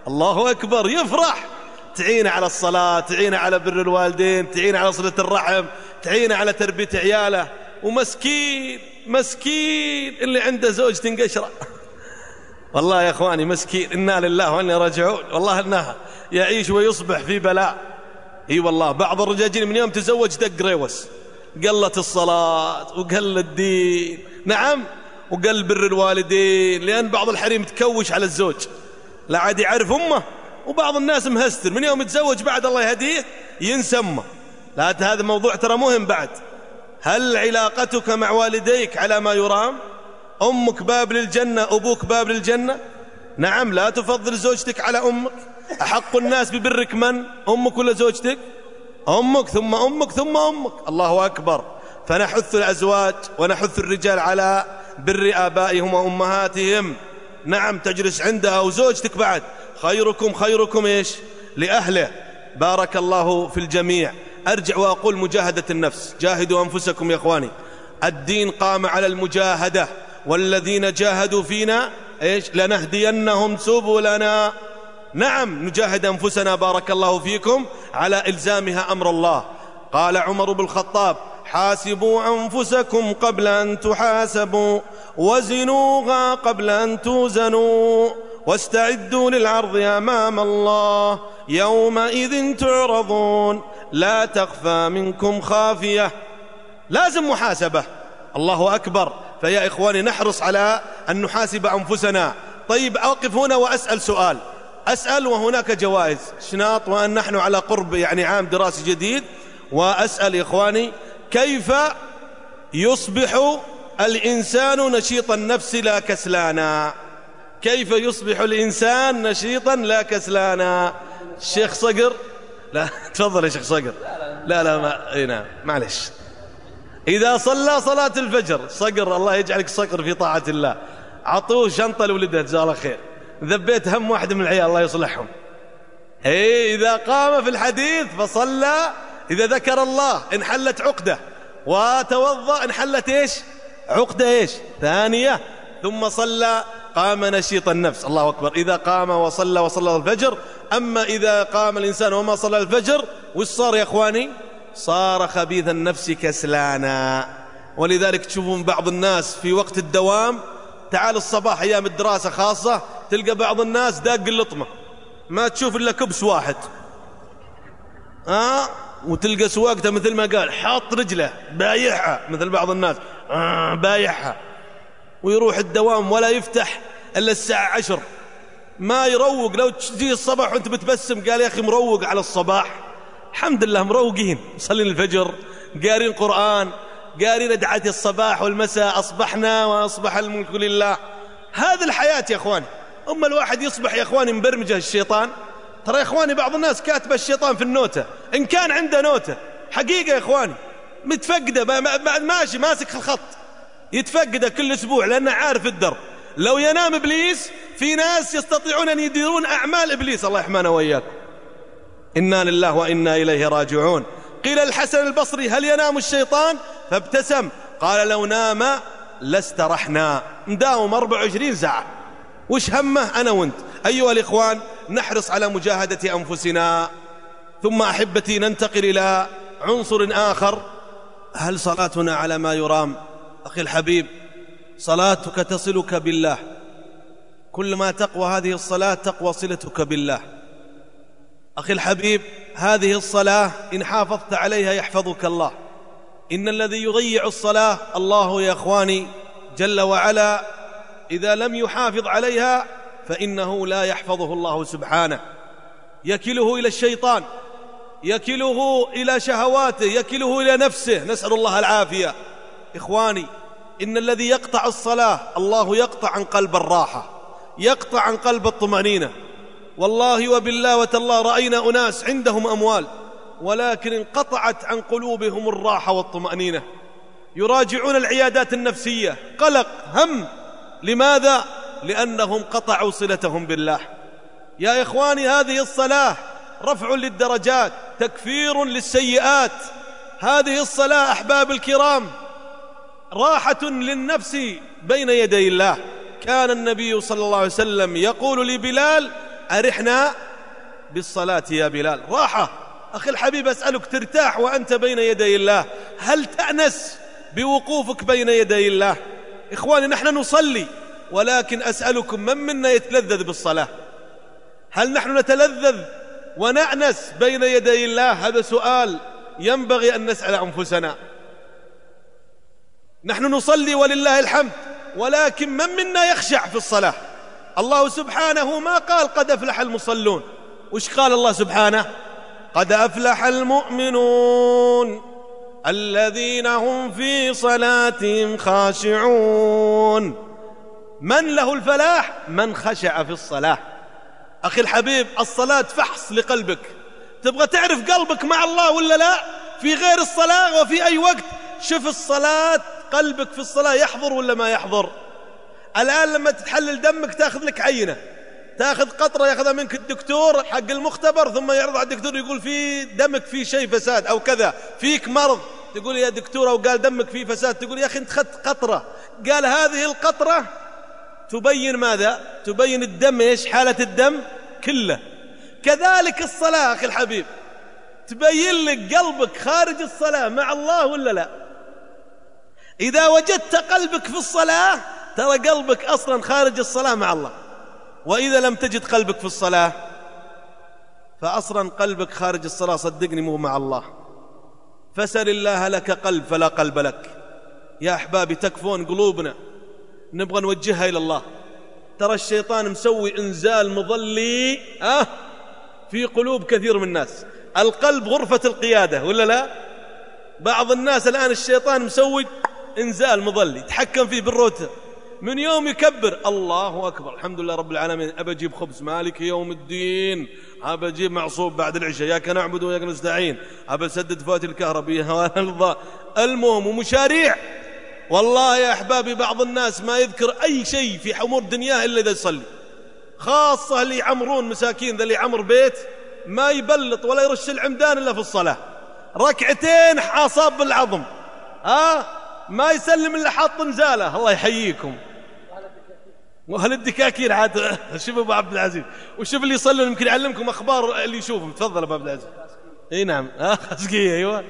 الله أكبر، يفرح. تعين على الصلاة، تعين على بر الوالدين، تعين على صلة الرحم، تعين على تربية عياله. ومسكين مسكين اللي عنده زوج تنقشره والله يا أخواني مسكين، إنا لله وإنا راجعون. والله أنها يعيش ويصبح في بلاء. اي والله بعض الرجاجين من يوم تزوج دق ريوس، قلت الصلاة وقل الدين، نعم، وقل بر الوالدين، لأن بعض الحريم تكوش على الزوج لا عاد يعرف أمه. وبعض الناس مهستر من يوم يتزوج بعد الله يهديه ينسى أمه. لا هذا موضوع ترى مهم بعد. هل علاقتك مع والديك على ما يرام؟ أمك باب للجنة، أبوك باب للجنة. نعم، لا تفضل زوجتك على أمك. أحق الناس ببرك من؟ أمك ولا زوجتك؟ أمك ثم أمك ثم أمك. الله أكبر. فنحث الأزواج ونحث الرجال على بر آبائهم وأمهاتهم. نعم، تجلس عندها وزوجتك بعد. خيركم خيركم إيش؟ لأهله. بارك الله في الجميع. أرجع وأقول مجاهدة النفس. جاهدوا أنفسكم يا أخواني. الدين قام على المجاهدة، والذين جاهدوا فينا إيش؟ لنهدينهم سبلنا. نعم، نجاهد أنفسنا بارك الله فيكم على إلزامها أمر الله. قال عمر بن الخطاب: حاسبوا أنفسكم قبل أن تحاسبوا، وزنوها قبل أن توزنوا، واستعدوا للعرض أمام الله يومئذ تعرضون لا تخفى منكم خافية. لازم محاسبة. الله أكبر. فيا إخواني نحرص على أن نحاسب أنفسنا. طيب أقف هنا وأسأل سؤال، أسأل وهناك جوائز شناط، وأن نحن على قرب يعني عام دراسي جديد. وأسأل يا إخواني: كيف يصبح الإنسان نشيط النفس لا كسلانا؟ كيف يصبح الإنسان نشيطا لا كسلانا؟ الشيخ صقر، لا تفضل يا شيخ صقر. لا ما نعم معلش. إذا صلى صلاة الفجر، صقر الله يجعلك صقر في طاعة الله، عطوه شنطة لولده جزاه الله خير. ذبيت هم واحد من العيال الله يصلحهم. إذا قام في الحديث فصلى، إذا ذكر الله انحلت عقدة، وتوضأ انحلت إيش؟ عقدة إيش؟ ثانية. ثم صلى قام نشيط النفس. الله أكبر. إذا قام وصلى الفجر. أما إذا قام الإنسان وما صلى الفجر وش صار يا أخواني؟ صار خبيث النفس كسلانا. ولذلك تشوفون بعض الناس في وقت الدوام، تعال الصباح أيام الدراسة خاصة، تلقى بعض الناس داق اللطمة ما تشوف إلا كبس واحد، وتلقى سواقته مثل ما قال حاط رجله بايعها، مثل بعض الناس بايعها، ويروح الدوام ولا يفتح إلا الساعة 10. ما يروق. لو تجي الصباح وانت بتبسم قال يا أخي مروق على الصباح. الحمد لله مروقين، صلين الفجر، قارين قرآن، قارين أدعية الصباح والمساء، أصبحنا وأصبح الملك لله. هذه الحياة يا أخواني. أما الواحد يصبح يا أخواني مبرمجه الشيطان. ترى يا أخواني بعض الناس كاتب الشيطان في النوتة، إن كان عنده نوتة حقيقة يا أخواني، متفقدة ماشي ماسك الخط، يتفقده كل أسبوع لأنه عارف الدرب. لو ينام إبليس، في ناس يستطيعون أن يديرون أعمال إبليس. الله يحمانا وإياكم. إنا لله وإنا إليه راجعون. قيل الحسن البصري: هل ينام الشيطان؟ فابتسم قال: لو نام لاسترحنا. مداوم 24 ساعة، وش همه أنا وانت؟ أيها الإخوان نحرص على مجاهدة أنفسنا. ثم أحبتي ننتقل إلى عنصر آخر. هل صلاتنا على ما يرام؟ أخي الحبيب، صلاتك تصلك بالله. كل ما تقوى هذه الصلاة تقوى صلتك بالله. أخي الحبيب، هذه الصلاة إن حافظت عليها يحفظك الله. إن الذي يضيع الصلاة الله يا أخواني جل وعلا، إذا لم يحافظ عليها فإنه لا يحفظه الله سبحانه. يكله إلى الشيطان، يكله إلى شهواته، يكله إلى نفسه، نسأل الله العافية. إخواني، إن الذي يقطع الصلاة الله يقطع عن قلب الراحة، يقطع عن قلب الطمأنينة. والله وبالله وتالله رأينا أناس عندهم أموال ولكن انقطعت عن قلوبهم الراحة والطمأنينة، يراجعون العيادات النفسية، قلق، هم. لماذا؟ لأنهم قطعوا صلتهم بالله. يا إخواني، هذه الصلاة رفع للدرجات، تكفير للسيئات. هذه الصلاة أحباب الكرام راحة للنفس بين يدي الله. كان النبي صلى الله عليه وسلم يقول لبلال: أرحنا بالصلاة يا بلال. راحة أخي الحبيب، أسألك ترتاح وأنت بين يدي الله؟ هل تأنس بوقوفك بين يدي الله؟ إخواني نحن نصلي، ولكن أسألكم من منا يتلذذ بالصلاة؟ هل نحن نتلذذ ونأنس بين يدي الله؟ هذا سؤال ينبغي أن نسأل أنفسنا. نحن نصلي ولله الحمد، ولكن من منا يخشع في الصلاة؟ الله سبحانه ما قال قد أفلح المصلون، وش قال الله سبحانه؟ قد أفلح المؤمنون الذين هم في صلاتهم خاشعون. من له الفلاح؟ من خشع في الصلاة. أخي الحبيب، الصلاة فحص لقلبك. تبغى تعرف قلبك مع الله ولا لا؟ في غير الصلاة وفي أي وقت شوف الصلاة، قلبك في الصلاة يحضر ولا ما يحضر؟ الآن لما تتحلل دمك تأخذ لك عينة، تأخذ قطرة يأخذها منك الدكتور حق المختبر، ثم يعرض على الدكتور يقول في دمك في شيء فساد أو كذا، فيك مرض. تقول يا دكتور، أو قال دمك فيه فساد، تقول يا أخي أنت خذت قطرة. قال هذه القطرة تبين ماذا؟ تبين الدم، إيش حالة الدم كله. كذلك الصلاة أخي الحبيب تبين لك قلبك خارج الصلاة مع الله ولا لا. إذا وجدت قلبك في الصلاة ترى قلبك أصلا خارج الصلاة مع الله، وإذا لم تجد قلبك في الصلاة فأصلا قلبك خارج الصلاة، صدقني مو مع الله. فسل الله لك قلب فلا قلب لك. يا أحبابي تكفون قلوبنا، نبغى نوجهها إلى الله. ترى الشيطان مسوي إنزال مظلي في قلوب كثير من الناس. القلب غرفة القيادة ولا لا؟ بعض الناس الآن الشيطان مسوي إنزال مظلي يتحكم فيه بالروتر. من يوم يكبر الله أكبر الحمد لله رب العالمين، أبى أجيب خبز مالك يوم الدين، أبى أجيب معصوب بعد العشاء، ياك نعبد وياك نستعين، أبى أسدد فوات الكهرباء. المهم ومشاريع. والله يا أحبابي بعض الناس ما يذكر أي شيء في أمور دنياه إلا إذا يصلي، خاصة اللي يعمرون مساكين، ذا اللي يعمر بيت ما يبلط ولا يرش العمدان إلا في الصلاة، ركعتين حاصاب بالعظم، ما يسلم إلا حاط نزالة. الله يحييكم. وهل الدكاكين عاد. شوف أبو عبد العزيز، وشوف اللي يصلون يمكن يعلمكم أخبار اللي يشوفهم. تفضل أبو عبد العزيز. اي نعم. خزقية. ايوه.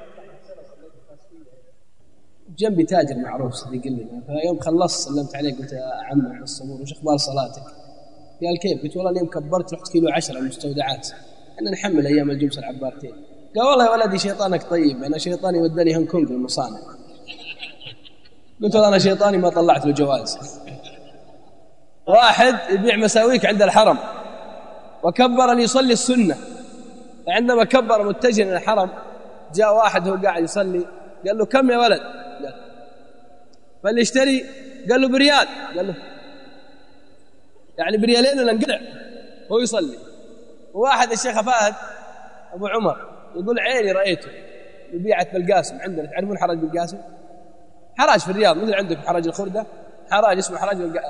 جنبي تاجر معروف صديق لي، فيوم خلصت سلمت عليه قلت يا عم على الصبور وش اخبار صلاتك؟ قال كيف؟ قلت والله اليوم كبرت رحت كيلو 10 المستودعات، انا نحمل ايام الجمس العبارتين. قال والله يا ولدي شيطانك طيب، انا شيطاني وداني هونغ كونغ المصانع. قلت والله انا شيطاني ما طلعت له جواز. واحد يبيع مساويك عند الحرم وكبر ليصلي السنة، عندما كبر متجه إلى الحرم جاء واحد هو قاعد يصلي قال له كم يا ولد؟ قال فاللي اشتري قال له بريال، قال له يعني بريالين ولا انقلع هو يصلي. وواحد الشيخ فهد أبو عمر يقول عيني رأيته يبيعت بالقاسم عندنا، تعرفون حراج بالقاسم؟ حراج في الرياض مثل عندك حراج الخردة، حراج اسمه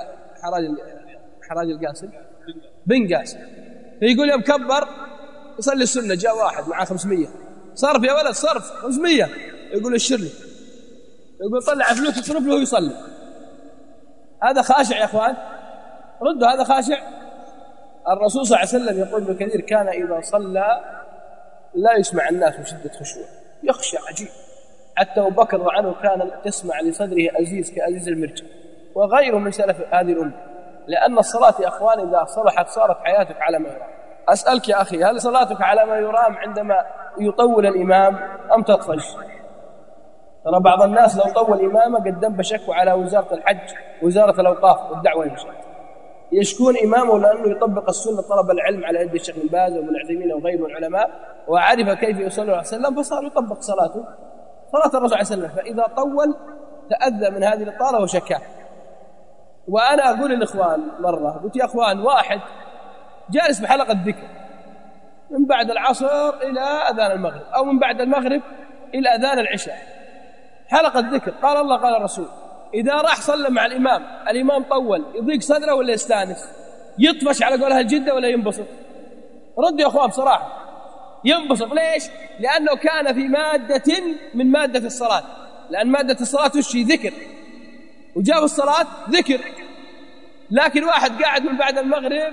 حراج القاسم بن قاسم. فيقول يوم كبر يصلي السنة جاء واحد معاه 500 صرف يا ولد صرف 500، يقول اشتر لي، يقول طلع فلوس يصرف له ويصلي. هذا خاشع يا اخوان، ردوا هذا خاشع. الرسول صلى الله عليه وسلم يقول ابن كثير كان إذا صلى لا يسمع الناس بشدة خشوع، يخشى عجيب. حتى أبو بكر وعنه كان تسمع لصدره أزيز كأزيز المرجل وغيره من سلف هذه الأمة، لأن الصلاة يا أخوان إذا صلحت صارت حياتك على ما يرام. أسألك يا أخي، هل صلاتك على ما يرام عندما يطول الإمام أم تطفش؟ ترى بعض الناس لو طول إمامه قدم بشكوى على وزارة الحج وزارة الأوقاف والدعوة يمشي، يشكون إمامه لأنه يطبق السنة طلب العلم على يد الشيخ بن باز وابن عثيمين وغيره من العلماء، وعرف كيف يصلي عليه وسلم فصار يطبق صلاته صلاة الرسول عليه وسلم. فإذا طول تأذى من هذه الإطالة وشكاه. وأنا أقول للإخوان مرة قلت يا أخوان، واحد جالس بحلقة ذكر من بعد العصر إلى أذان المغرب أو من بعد المغرب إلى أذان العشاء، حلقة ذكر قال الله قال الرسول، إذا راح صلى مع الإمام طول يضيق صدره ولا يستانس؟ يطفش على قولها الجدة ولا ينبسط؟ رد يا أخوان بصراحة، ينبسط. ليش؟ لأنه كان في مادة من مادة الصلاة، لأن مادة الصلاة وشي ذكر، وجاء الصلاة ذكر. لكن واحد قاعد من بعد المغرب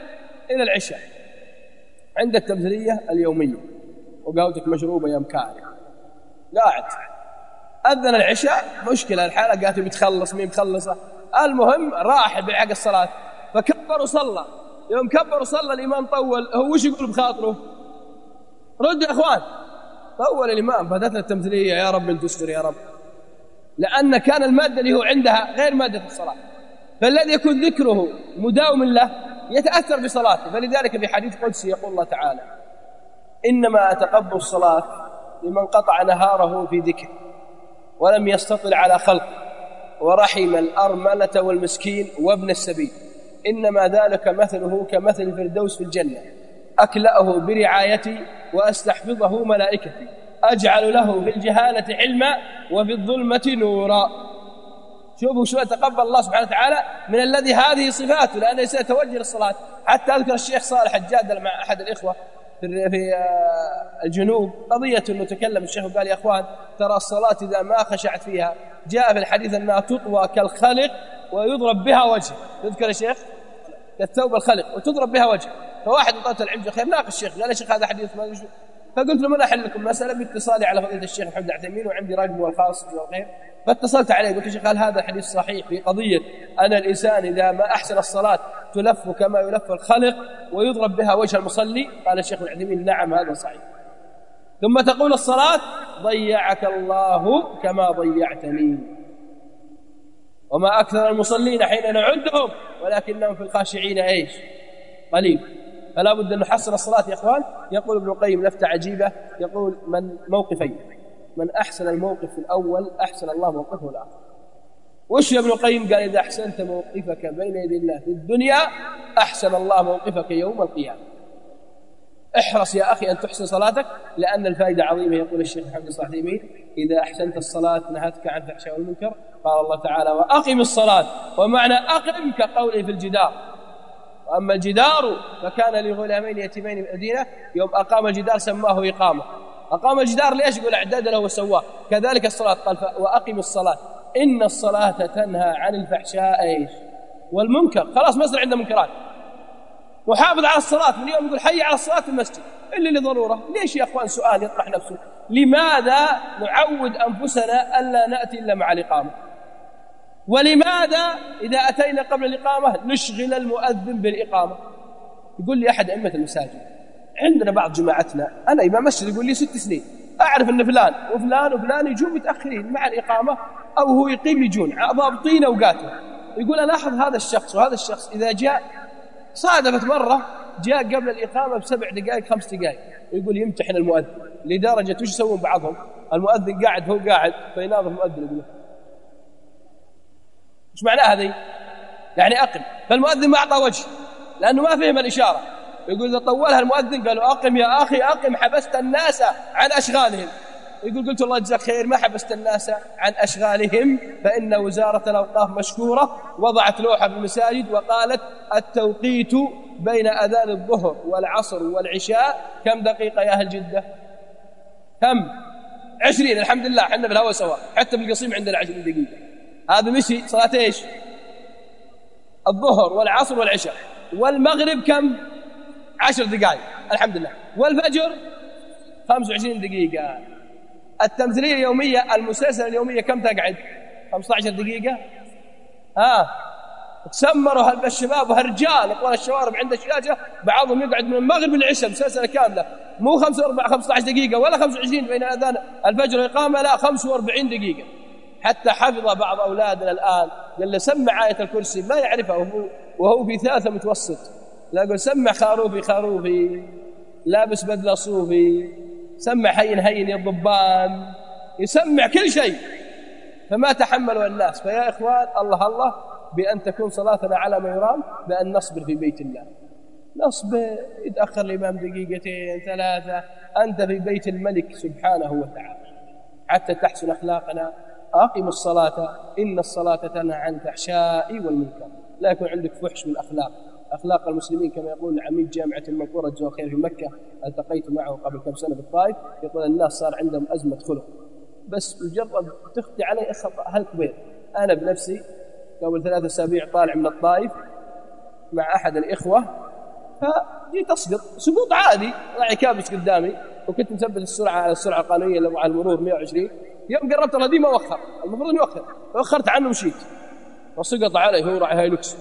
إلى العشاء عند التمثيلية اليومية وقهوتك مشروبة يا مكاري، قاعد أذن العشاء، مشكلة الحالة قالت بتخلص مين مخلصة، المهم راح بحق الصلاة فكبر وصلى. يوم كبر وصلى الإمام طول، هو وش يقول بخاطره؟ رد يا أخوان، طول الإمام فاتتنا التمثيلية يا رب انت استر يا رب، لأن كان المادة اللي هو عندها غير مادة الصلاة، فالذي يكون ذكره مداوم له يتأثر بصلاته. فلذلك في حديث قدسي يقول الله تعالى إنما أتقبل الصلاة لمن قطع نهاره في ذكر ولم يستطل على خلق ورحم الأرملة والمسكين وابن السبيل، إنما ذلك مثله كمثل الفردوس في الجنة، أكلأه برعايتي وأستحفظه ملائكتي، أجعل له في الجهالة علما وفي الظلمة نورا. شوفوا شو يتقبل الله سبحانه وتعالى من الذي هذه صفاته، لأنه يتوجه للصلاة. حتى أذكر الشيخ صالح الجادل مع أحد الإخوة في الجنوب قضية أنه تكلم الشيخ وقال يا أخوان ترى الصلاة إذا ما خشعت فيها جاء في الحديث أنها تطوى كالخلق ويضرب بها وجه. تذكر يا شيخ كالثوب الخلق وتضرب بها وجه. فواحد طلبة العلم خير ناقش الشيخ قال يا شيخ هذا حديث ما يجوز. فقلت له من أحل لكم مسألة باتصالي على فضيلة الشيخ محمد عثيمين وعندي رقمه الخاص والخير، فاتصلت عليه قلت يا شيخ هل هذا حديث صحيح في قضية أن الإنسان إذا ما أحسن الصلاة تلف كما يلف الخلق ويضرب بها وجه المصلي؟ قال الشيخ العثيمين نعم هذا صحيح. ثم تقول الصلاة ضيعك الله كما ضيعتني، وما أكثر المصلين حين نعدهم ولكنهم في الخاشعين إيش قليل. فلا بد أن نحسن الصلاة يا أخوان. يقول ابن القيم لفتة عجيبة، يقول من موقفين، من أحسن الموقف في الأول أحسن الله موقفه الآخر. وش يا ابن القيم؟ قال إذا أحسنت موقفك بين يدي الله في الدنيا أحسن الله موقفك يوم القيامة. احرص يا أخي أن تحسن صلاتك لأن الفائدة عظيمة. يقول الشيخ محمد صالح العثيمين إذا أحسنت الصلاة نهتك عن الفحشاء والمنكر. قال الله تعالى وأقم الصلاة، ومعنى أقم كقوله في الجدار. وأما الجدار فكان لغلامين يتيمين من المدينة، يوم أقام الجدار سماه إقامة. أقام الجدار ليش؟ يقول أعداد له وسواه. كذلك الصلاة قال وأقم الصلاة إن الصلاة تنهى عن الفحشاء إيش والمنكر. خلاص ما يصير عنده منكرات. وحافظ على الصلاة من يوم يقول حي على الصلاة في المسجد إلا لضرورة. ليش يا أخوان؟ سؤال يطرح نفسه، لماذا نعود أنفسنا ألا نأتي إلا مع الإقامة؟ ولماذا إذا أتينا قبل الإقامة نشغل المؤذن بالإقامة؟ يقول لي أحد أئمة المساجد عندنا بعض جماعتنا، أنا إمام مسجد يقول لي 6 سنين أعرف أن فلان وفلان وفلان يجون متأخرين مع الإقامة أو هو يقيم يجون ضابطين أوقاته. يقول ألاحظ هذا الشخص وهذا الشخص إذا جاء صادفت مرة جاء قبل الإقامة ب7 دقائق 5 دقائق، يقول يمتحن المؤذن لدرجة وش يسوون بعضهم؟ المؤذن قاعد هو قاعد فيناظر المؤذن يقول إيش معنى هذه؟ يعني أقم. فالمؤذن ما أعطى وجه لأنه ما فهم الإشارة. يقول إذا طولها المؤذن قالوا أقم يا أخي أقم، حبست الناس عن أشغالهم. يقول قلت الله يجزاك خير ما حبست الناس عن أشغالهم، فإن وزارة الأوقاف مشكورة وضعت لوحة في المساجد وقالت التوقيت بين أذان الظهر والعصر والعشاء كم دقيقة يا أهل جدة؟ كم؟ 20. الحمد لله حنا في الهواء سوا، حتى في القصيم عندنا 20 دقيقة. هذا مشي صلاة إيش؟ الظهر والعصر والعشاء. والمغرب كم؟ 10 دقائق الحمد لله. والفجر 25 دقيقة. التمثيلية اليومية المسلسل اليومية كم تقعد؟ 15 دقيقة. تسمروا الشباب وهالرجال اطوال الشوارب عند الشاشة بعضهم يقعد من المغرب للعشاء مسلسلة كاملة، مو 15 دقيقة ولا 25 بين أذان الفجر والإقامة، لا 45 دقيقة. حتى حفظ بعض أولادنا الآن قال له سمع آية الكرسي ما يعرفها وهو في 3 متوسط، لا يقول سمع خروفي خروفي لابس بدلة صوفي، سمع هين هين يا الضبان، يسمع كل شيء. فما تحملوا الناس. فيا إخوان الله الله بأن تكون صلاتنا على ما يرام، بأن نصبر في بيت الله. نصبر، يتأخر الإمام 2 3 أنت في بيت الملك سبحانه وتعالى حتى تحسن أخلاقنا. أقم الصلاة إن الصلاة تنهى عن الفحشاء والمنكر. لا يكون عندك فحش من أخلاق المسلمين كما يقول عميد جامعة المنقورة جزاه خير في مكة، التقيت معه قبل كم سنة في الطائف، يقول الناس صار عندهم أزمة خلق، بس مجرد تخطي علي خطأ هالكبير. أنا بنفسي قبل 3 أسابيع طالع من الطائف مع أحد الإخوة، فجيت أصبر سقوط عادي، راعي كابس قدامي وكنت مثبت السرعة على السرعة القانونية اللي على المرور 120. يوم قربت الرديء ما وخر، المفروض أن يوخر، وخرت عنه ومشيت وسقط علي هو راعي هايلوكس.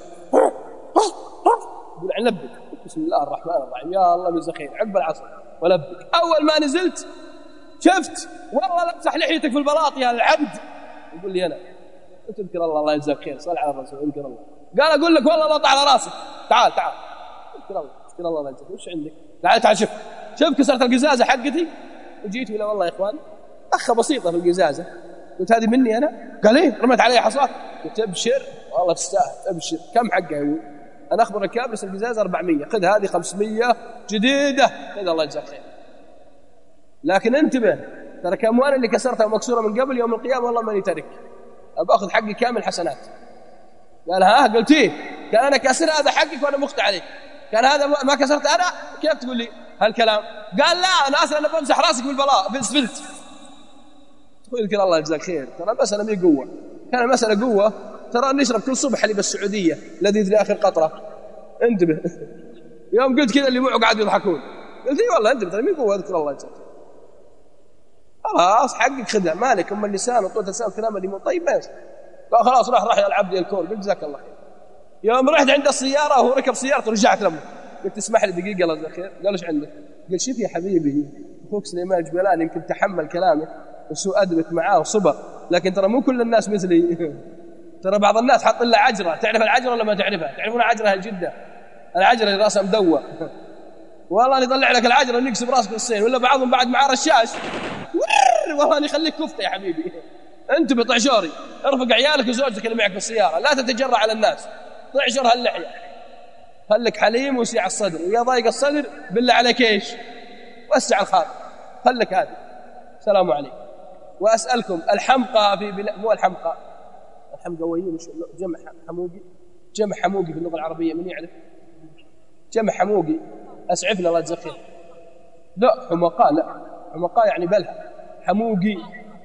يقول لبك بسم الله الرحمن الرحيم يا الله من خير عقب العصر ولبك. أول ما نزلت شفت والله لا تمسح لحيتك في البلاط يا العبد. يقول لي أنا قلت اذكر الله الله يجزاك خير صل على الرسول اذكر الله. قال أقول لك والله لا على راسك تعال اذكر الله الله يجزاك وش عندك تعال شوف كسرت القزازة حقتي وجيت ولا والله يا إخوان أخة بسيطة في القزازة. قلت هذه مني أنا؟ قال إيه رمت علي حصاك. قلت أبشر والله تستاهل أبشر. كم حقه يقول أنا أخبر الكابس القزازة 400 خذ هذه 500 جديدة خذ الله يجزاك خير. لكن انتبه ترى كأموال اللي كسرتها ومكسورة من قبل يوم القيامة والله ماني ترك أبأخذ حقي كامل حسنات. قال ها قلت إيه؟ قال أنا كسر هذا حقك وأنا مخت عليك. كان هذا ما كسرت أنا كيف تقول لي هالكلام؟ قال لا أنا أصلا أنا بمسح راسك بالبلاء بالسفلت. تقول لك الله يجزاك خير ترى المسألة مي قوة. كان المسألة قوة ترى نشرب كل صبح حليب السعودية الذي في آخر قطرة. انتبه يوم قلت كذا اللي معه قاعد يضحكون قلت إيه والله انتبه ترى مي قوة اذكر الله يجزاك خلاص حقك خذها مالك أم اللسان وطولة اللسان والكلام اللي مو طيب بس. قال خلاص راح يا العبد الكور قلت جزاك الله خير. يوم رحت عند السيارة وهو ركب سيارته رجعت لمه قلت اسمح لي دقيقة الله يجزاك خير. قال ايش عندك؟ قال شوف يا حبيبي اخوك سليمان الجبلاني يمكن تحمل كلامك وسوء أدبك معاه وصبر لكن ترى مو كل الناس مثلي. ترى بعض الناس حط له عجرة. تعرف العجرة ولا ما تعرفها؟ تعرفون عجرة الجدة العجرة اللي راسها مدوى والله يطلع لك العجرة ونكسب راسك في الصين ولا بعضهم بعد معاه رشاش والله يخليك كفتة يا حبيبي. انت بطعشوري ارفق عيالك وزوجتك اللي معك في السيارة لا تتجرع على الناس طعشر هاللحية خليك حليم وسع الصدر ويا ضايق الصدر بالله عليك ايش وسع الخاطر خليك هذه. السلام عليكم. وأسألكم الحمقى في مو الحمقويين جمع حموقي في اللغة العربية من يعرف جمع حموقي؟ أسعفنا الله يجزاك خير. لا حمقاء لا حمقاء يعني بلها حموقي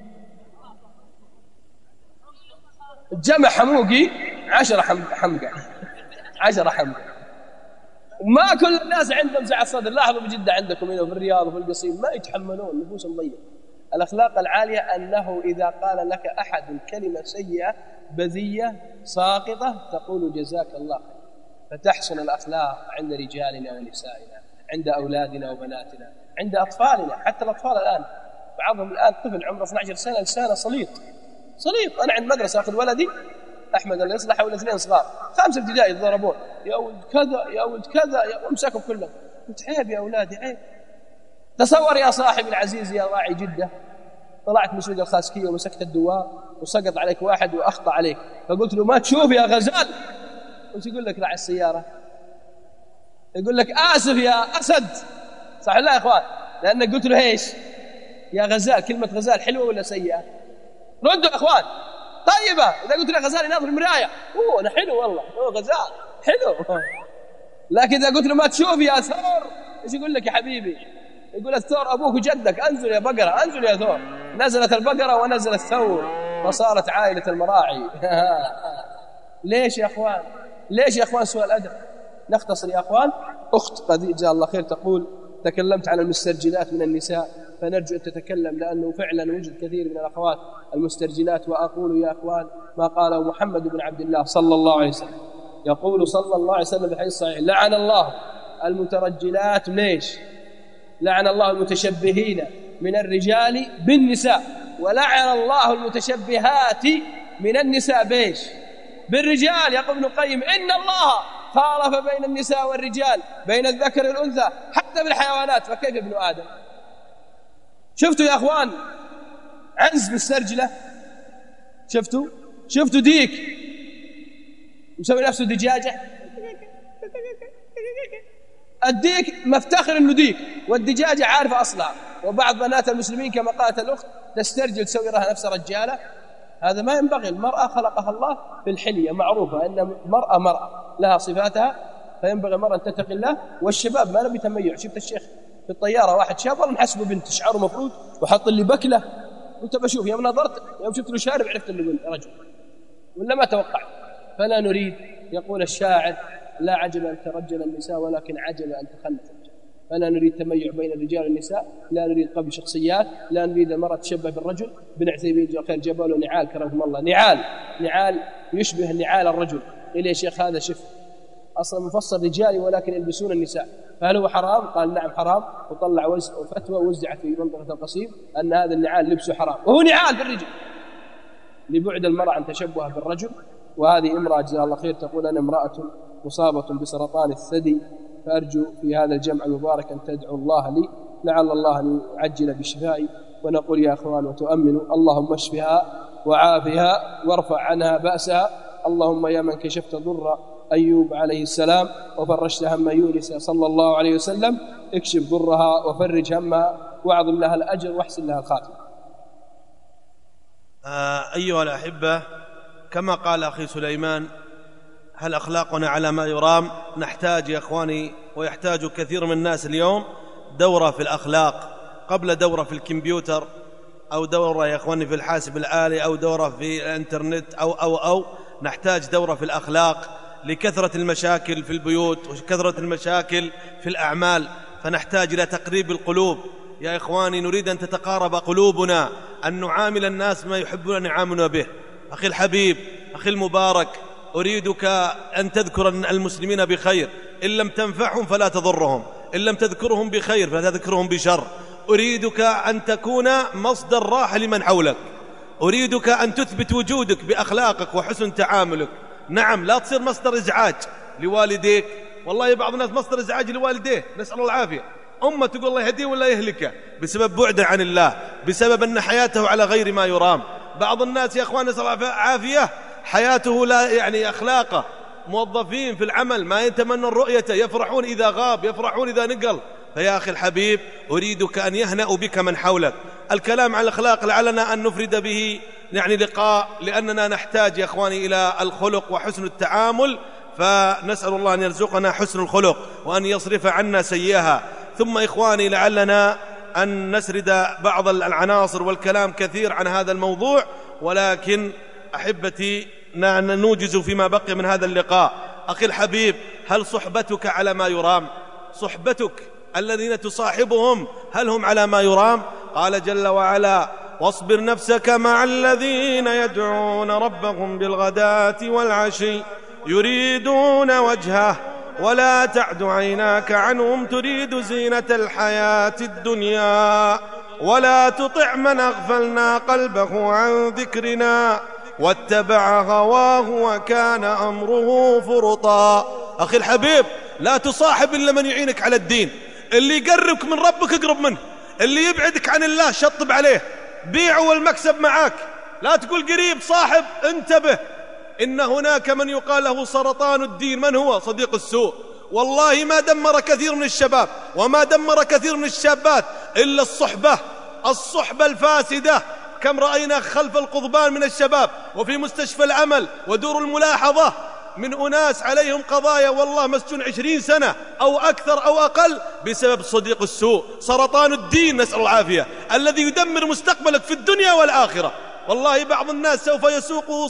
جمع حموقي 10 حمقى 10 حمقى. وما كل الناس عندهم سعة الصدر. لاحظوا بجدة عندكم هنا في الرياض وفي القصيم ما يتحملون نفوس مضيقة. الأخلاق العالية أنه إذا قال لك أحد كلمة سيئة بذية ساقطة تقول جزاك الله خير. فتحسن الأخلاق عند رجالنا ونسائنا عند أولادنا وبناتنا عند أطفالنا. حتى الأطفال الآن بعضهم الآن طفل عمره 12 سنة لسانه سليط. أنا عند مدرسة أخذ ولدي أحمد الله يصلحه ولا 2 صغار 5 ابتدائي يتضربون يا ولد كذا يا ولد كذا وامسكهم كلهم. قلت عيب يا أولادي عيب. تصور يا صاحبي العزيز يا راعي جدة طلعت من سوق الخاسكية ومسكت الدوار وسقط عليك واحد وأخطأ عليك فقلت له ما تشوف يا غزال. وش يقول لك راعي السيارة؟ يقول لك آسف يا أسد. صح لا يا إخوان؟ لأنك قلت له إيش يا غزال. كلمة غزال حلوة ولا سيئة؟ ردوا يا إخوان طيبة. إذا قلت له غزال يناظر المراية أنا حلو والله غزال حلو. لكن إذا قلت له ما تشوف يا ثور إيش يقول لك يا حبيبي؟ يقول الثور أبوك وجدك انزل يا بقرة انزل يا ثور. نزلت البقرة ونزل الثور فصارت عائلة المراعي. ليش يا أخوان سوء الأدب؟ نختصر يا أخوان. أخت قد جزاها الله خير تقول تكلمت عن المسترجلات من النساء فنرجو أن تتكلم لأنه فعلا وجد كثير من الأخوات المسترجلات. وأقول يا أخوان ما قاله محمد بن عبد الله صلى الله عليه وسلم. يقول صلى الله عليه وسلم في الحديث الصحيح لعن الله المترجلات ليش؟ لعن الله المتشبهين من الرجال بالنساء ولعن الله المتشبهات من النساء بيش؟ بالرجال. يقول ابن القيم إن الله خالف بين النساء والرجال بين الذكر والأنثى حتى بالحيوانات فكيف ابن آدم؟ شفتوا يا أخوان عنز مسترجلة؟ شفتوا ديك مسوي نفسه دجاجة؟ الديك مفتخر انه ديك والدجاجة عارفة أصلها. وبعض بنات المسلمين كما قالت الأخت تسترجل تسوي لها نفسها رجالة. هذا ما ينبغي. المرأة خلقها الله في الحلية معروفة أن مرأة لها صفاتها فينبغي المرأة أن تتقي الله. والشباب ما نبي تميع. شفت الشيخ في الطيارة واحد شاب والله محسبه بنت شعره مفروض وحط لي بكلة قلت بشوف يوم نظرت يوم شفت له شارب عرفت انه رجل ولا ما توقعت. فلا نريد يقول الشاعر لا عجب أن ترجل النساء ولكن عجب أن تخلف الرجال. فلا نريد تميع بين الرجال والنساء، لا نريد قبل شخصيات، لا نريد المرأة تشبه بالرجل. بن عثيمين خير جبل ونعال كرمهم الله، نعال يشبه نعال الرجل. قيل يا شيخ هذا شف أصلا مفصل رجالي ولكن يلبسون النساء، فهل هو حرام؟ قال نعم حرام، وطلع فتوى وزعت في منطقة القصيم أن هذا النعال لبسه حرام، وهو نعال بالرجل لبعد المرأة عن تشبهها بالرجل. وهذه امرأة جزاها الله خير تقول أنا امرأة مصابة بسرطان الثدي، فأرجو في هذا الجمع المبارك أن تدعو الله لي لعل الله أن يعجل بشفائي. ونقول يا أخوان وتؤمنوا اللهم اشفها وعافها وارفع عنها بأسها. اللهم يا من كشفت ضر أيوب عليه السلام وفرجت هم يونس صلى الله عليه وسلم، اكشف ضرها وفرج همها واعظم لها الأجر واحسن لها الخاتمة. أيها الأحبة، كما قال أخي سليمان، هل أخلاقنا على ما يرام؟ نحتاج يا إخواني ويحتاج كثير من الناس اليوم دورة في الأخلاق، قبل دورة في الكمبيوتر أو دورة يا إخواني في الحاسب الآلي أو دورة في الإنترنت أو نحتاج دورة في الأخلاق لكثرة المشاكل في البيوت وكثرة المشاكل في الأعمال، فنحتاج إلى تقريب القلوب. يا إخواني نريد أن تتقارب قلوبنا، أن نعامل الناس ما يحبون أن يعاملون به. أخي الحبيب، أخي المبارك، أريدك أن تذكر المسلمين بخير، إن لم تنفعهم فلا تضرهم، إن لم تذكرهم بخير فلا تذكرهم بشر. أريدك أن تكون مصدر راحة لمن حولك، أريدك أن تثبت وجودك بأخلاقك وحسن تعاملك. نعم، لا تصير مصدر إزعاج لوالديك. والله بعض الناس مصدر إزعاج لوالديه، نسأل الله العافية. أمه تقول الله يهديه ولا يهلكه بسبب بعده عن الله، بسبب أن حياته على غير ما يرام. بعض الناس يا أخوان نسأل الله العافية حياته لا يعني أخلاقه، موظفين في العمل ما يتمنون رؤيته، يفرحون إذا غاب، يفرحون إذا نقل. فيا أخي الحبيب أريدك أن يهنأ بك من حولك. الكلام عن الأخلاق لعلنا أن نفرد به يعني لقاء، لأننا نحتاج يا أخواني إلى الخلق وحسن التعامل، فنسأل الله أن يرزقنا حسن الخلق وأن يصرف عنا سيئها. ثم إخواني لعلنا أن نسرد بعض العناصر والكلام كثير عن هذا الموضوع، ولكن أحبتي نوجز فيما بقي من هذا اللقاء. أخي الحبيب، هل صحبتك على ما يرام؟ صحبتك الذين تصاحبهم هل هم على ما يرام؟ قال جل وعلا: واصبر نفسك مع الذين يدعون ربهم بالغداة والعشي يريدون وجهه ولا تعد عيناك عنهم تريد زينة الحياة الدنيا ولا تطع من أغفلنا قلبه عن ذكرنا واتبع هواه وكان أمره فرطا. أخي الحبيب، لا تصاحب إلا من يعينك على الدين. اللي يقربك من ربك اقرب منه، اللي يبعدك عن الله شطب عليه، بيعه والمكسب معاك. لا تقول قريب صاحب، انتبه، إن هناك من يقال له سرطان الدين. من هو؟ صديق السوء. والله ما دمر كثير من الشباب وما دمر كثير من الشابات إلا الصحبة الفاسدة. كم رأينا خلف القضبان من الشباب وفي مستشفى العمل ودور الملاحظة من أناس عليهم قضايا والله مسجون 20 سنة أو أكثر أو أقل بسبب صديق السوء. سرطان الدين نسأل العافية، الذي يدمر مستقبلك في الدنيا والآخرة. والله بعض الناس سوف يسوقه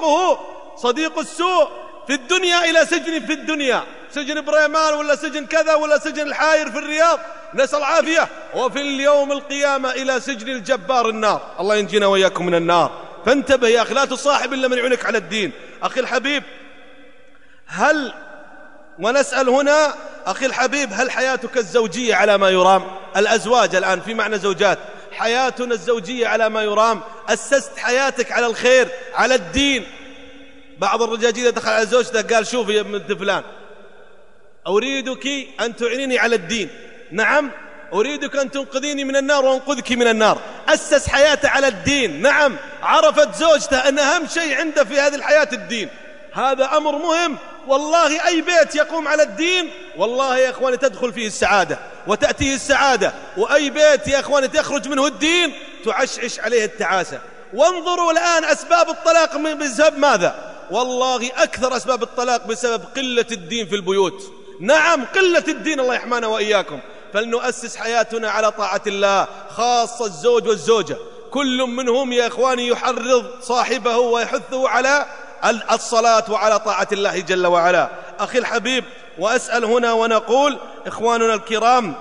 صديق السوء في الدنيا إلى سجن في الدنيا، سجن بريمان ولا سجن كذا ولا سجن الحاير في الرياض نسأل العافية، وفي اليوم القيامة إلى سجن الجبار النار. الله ينجينا وإياكم من النار. فانتبه يا أخي، لا تصاحب إلا من يعينك على الدين. أخي الحبيب، ونسأل هنا أخي الحبيب، هل حياتك الزوجية على ما يرام؟ الأزواج الآن في معنى زوجات، حياتنا الزوجية على ما يرام؟ أسست حياتك على الخير على الدين؟ بعض الرجاجيل دخل على زوجته قال: شوفي يا ابن فلان، أريدك أن تعينيني على الدين. نعم، أريدك أن تنقذيني من النار وأنقذك من النار. أسس حياته على الدين. نعم، عرفت زوجته أن أهم شيء عنده في هذه الحياة الدين. هذا أمر مهم. والله أي بيت يقوم على الدين والله يا أخواني تدخل فيه السعادة وتأتيه السعادة، وأي بيت يا أخواني تخرج منه الدين تعشعش عليه التعاسة. وانظروا الآن أسباب الطلاق بسبب ماذا؟ والله أكثر أسباب الطلاق بسبب قلة الدين في البيوت. نعم، قلة الدين، الله يحمانا وإياكم. فلنؤسس حياتنا على طاعة الله، خاصة الزوج والزوجة، كل منهم يا إخواني يحرض صاحبه ويحثه على الصلاة وعلى طاعة الله جل وعلا. أخي الحبيب، وأسأل هنا ونقول إخواننا الكرام،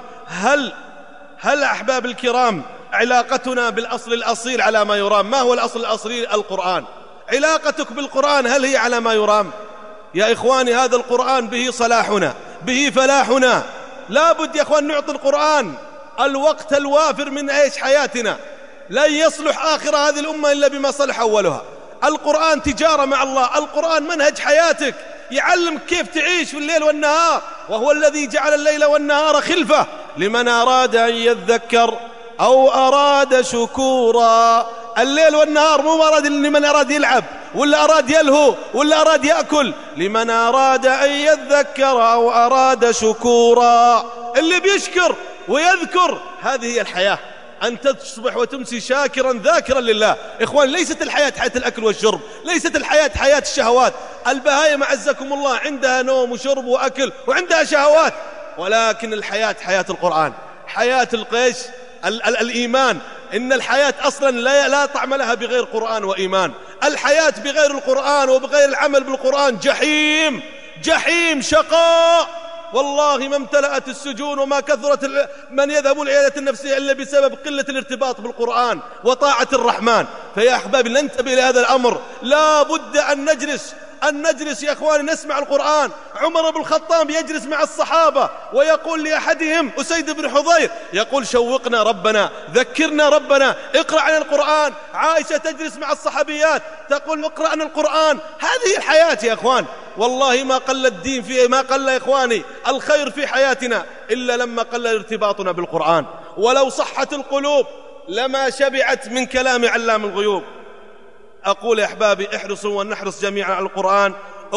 هل أحباب الكرام علاقتنا بالأصل الأصيل على ما يرام؟ ما هو الأصل الأصيل؟ القرآن. علاقتك بالقرآن هل هي على ما يرام؟ يا إخواني، هذا القرآن به صلاحنا، به فلاحنا. لا بد يا إخوان نعطي القرآن الوقت الوافر من حياتنا. لن يصلح آخر هذه الأمة إلا بما صلح أولها. القرآن تجارة مع الله، القرآن منهج حياتك، يعلمك كيف تعيش في الليل والنهار، وهو الذي جعل الليل والنهار خلفة لمن أراد أن يذكر أو أراد شكورا. الليل والنهار مو مراد لمن أراد يلعب ولا أراد يلهو ولا أراد يأكل، لمن أراد أن يذكر أو أراد شكورا. اللي بيشكر ويذكر، هذه هي الحياة، أن تصبح وتمسي شاكرا ذاكرا لله. إخوان، ليست الحياة حياة الأكل والشرب، ليست الحياة حياة الشهوات. البهائم عزكم الله عندها نوم وشرب وأكل وعندها شهوات، ولكن الحياة حياة القرآن، حياة القيش الإيمان. إن الحياة أصلا لا طعم لها بغير قرآن وإيمان. الحياة بغير القرآن وبغير العمل بالقرآن جحيم، جحيم، شقاء. والله ما امتلأت السجون وما كثرت من يذهب للعيادة النفسية إلا بسبب قلة الارتباط بالقرآن وطاعة الرحمن. فيا أحبابي، ننتبه لهذا الأمر. لا بد أن نجلس يا أخواني نسمع القرآن. عمر بن الخطاب يجلس مع الصحابة ويقول لأحدهم أسيد بن حضير، يقول شوقنا ربنا، ذكرنا ربنا، اقرأ عن القرآن. عائشة تجلس مع الصحابيات تقول اقرأ عن القرآن. هذه الحياة يا أخوان. والله ما قل الدين فيه، ما قل يا إخواني الخير في حياتنا إلا لما قل ارتباطنا بالقرآن. ولو صحت القلوب لما شبعت من كلام علام الغيوب. أقول يا أحبابي، احرصوا ونحرص جميعا على القرآن.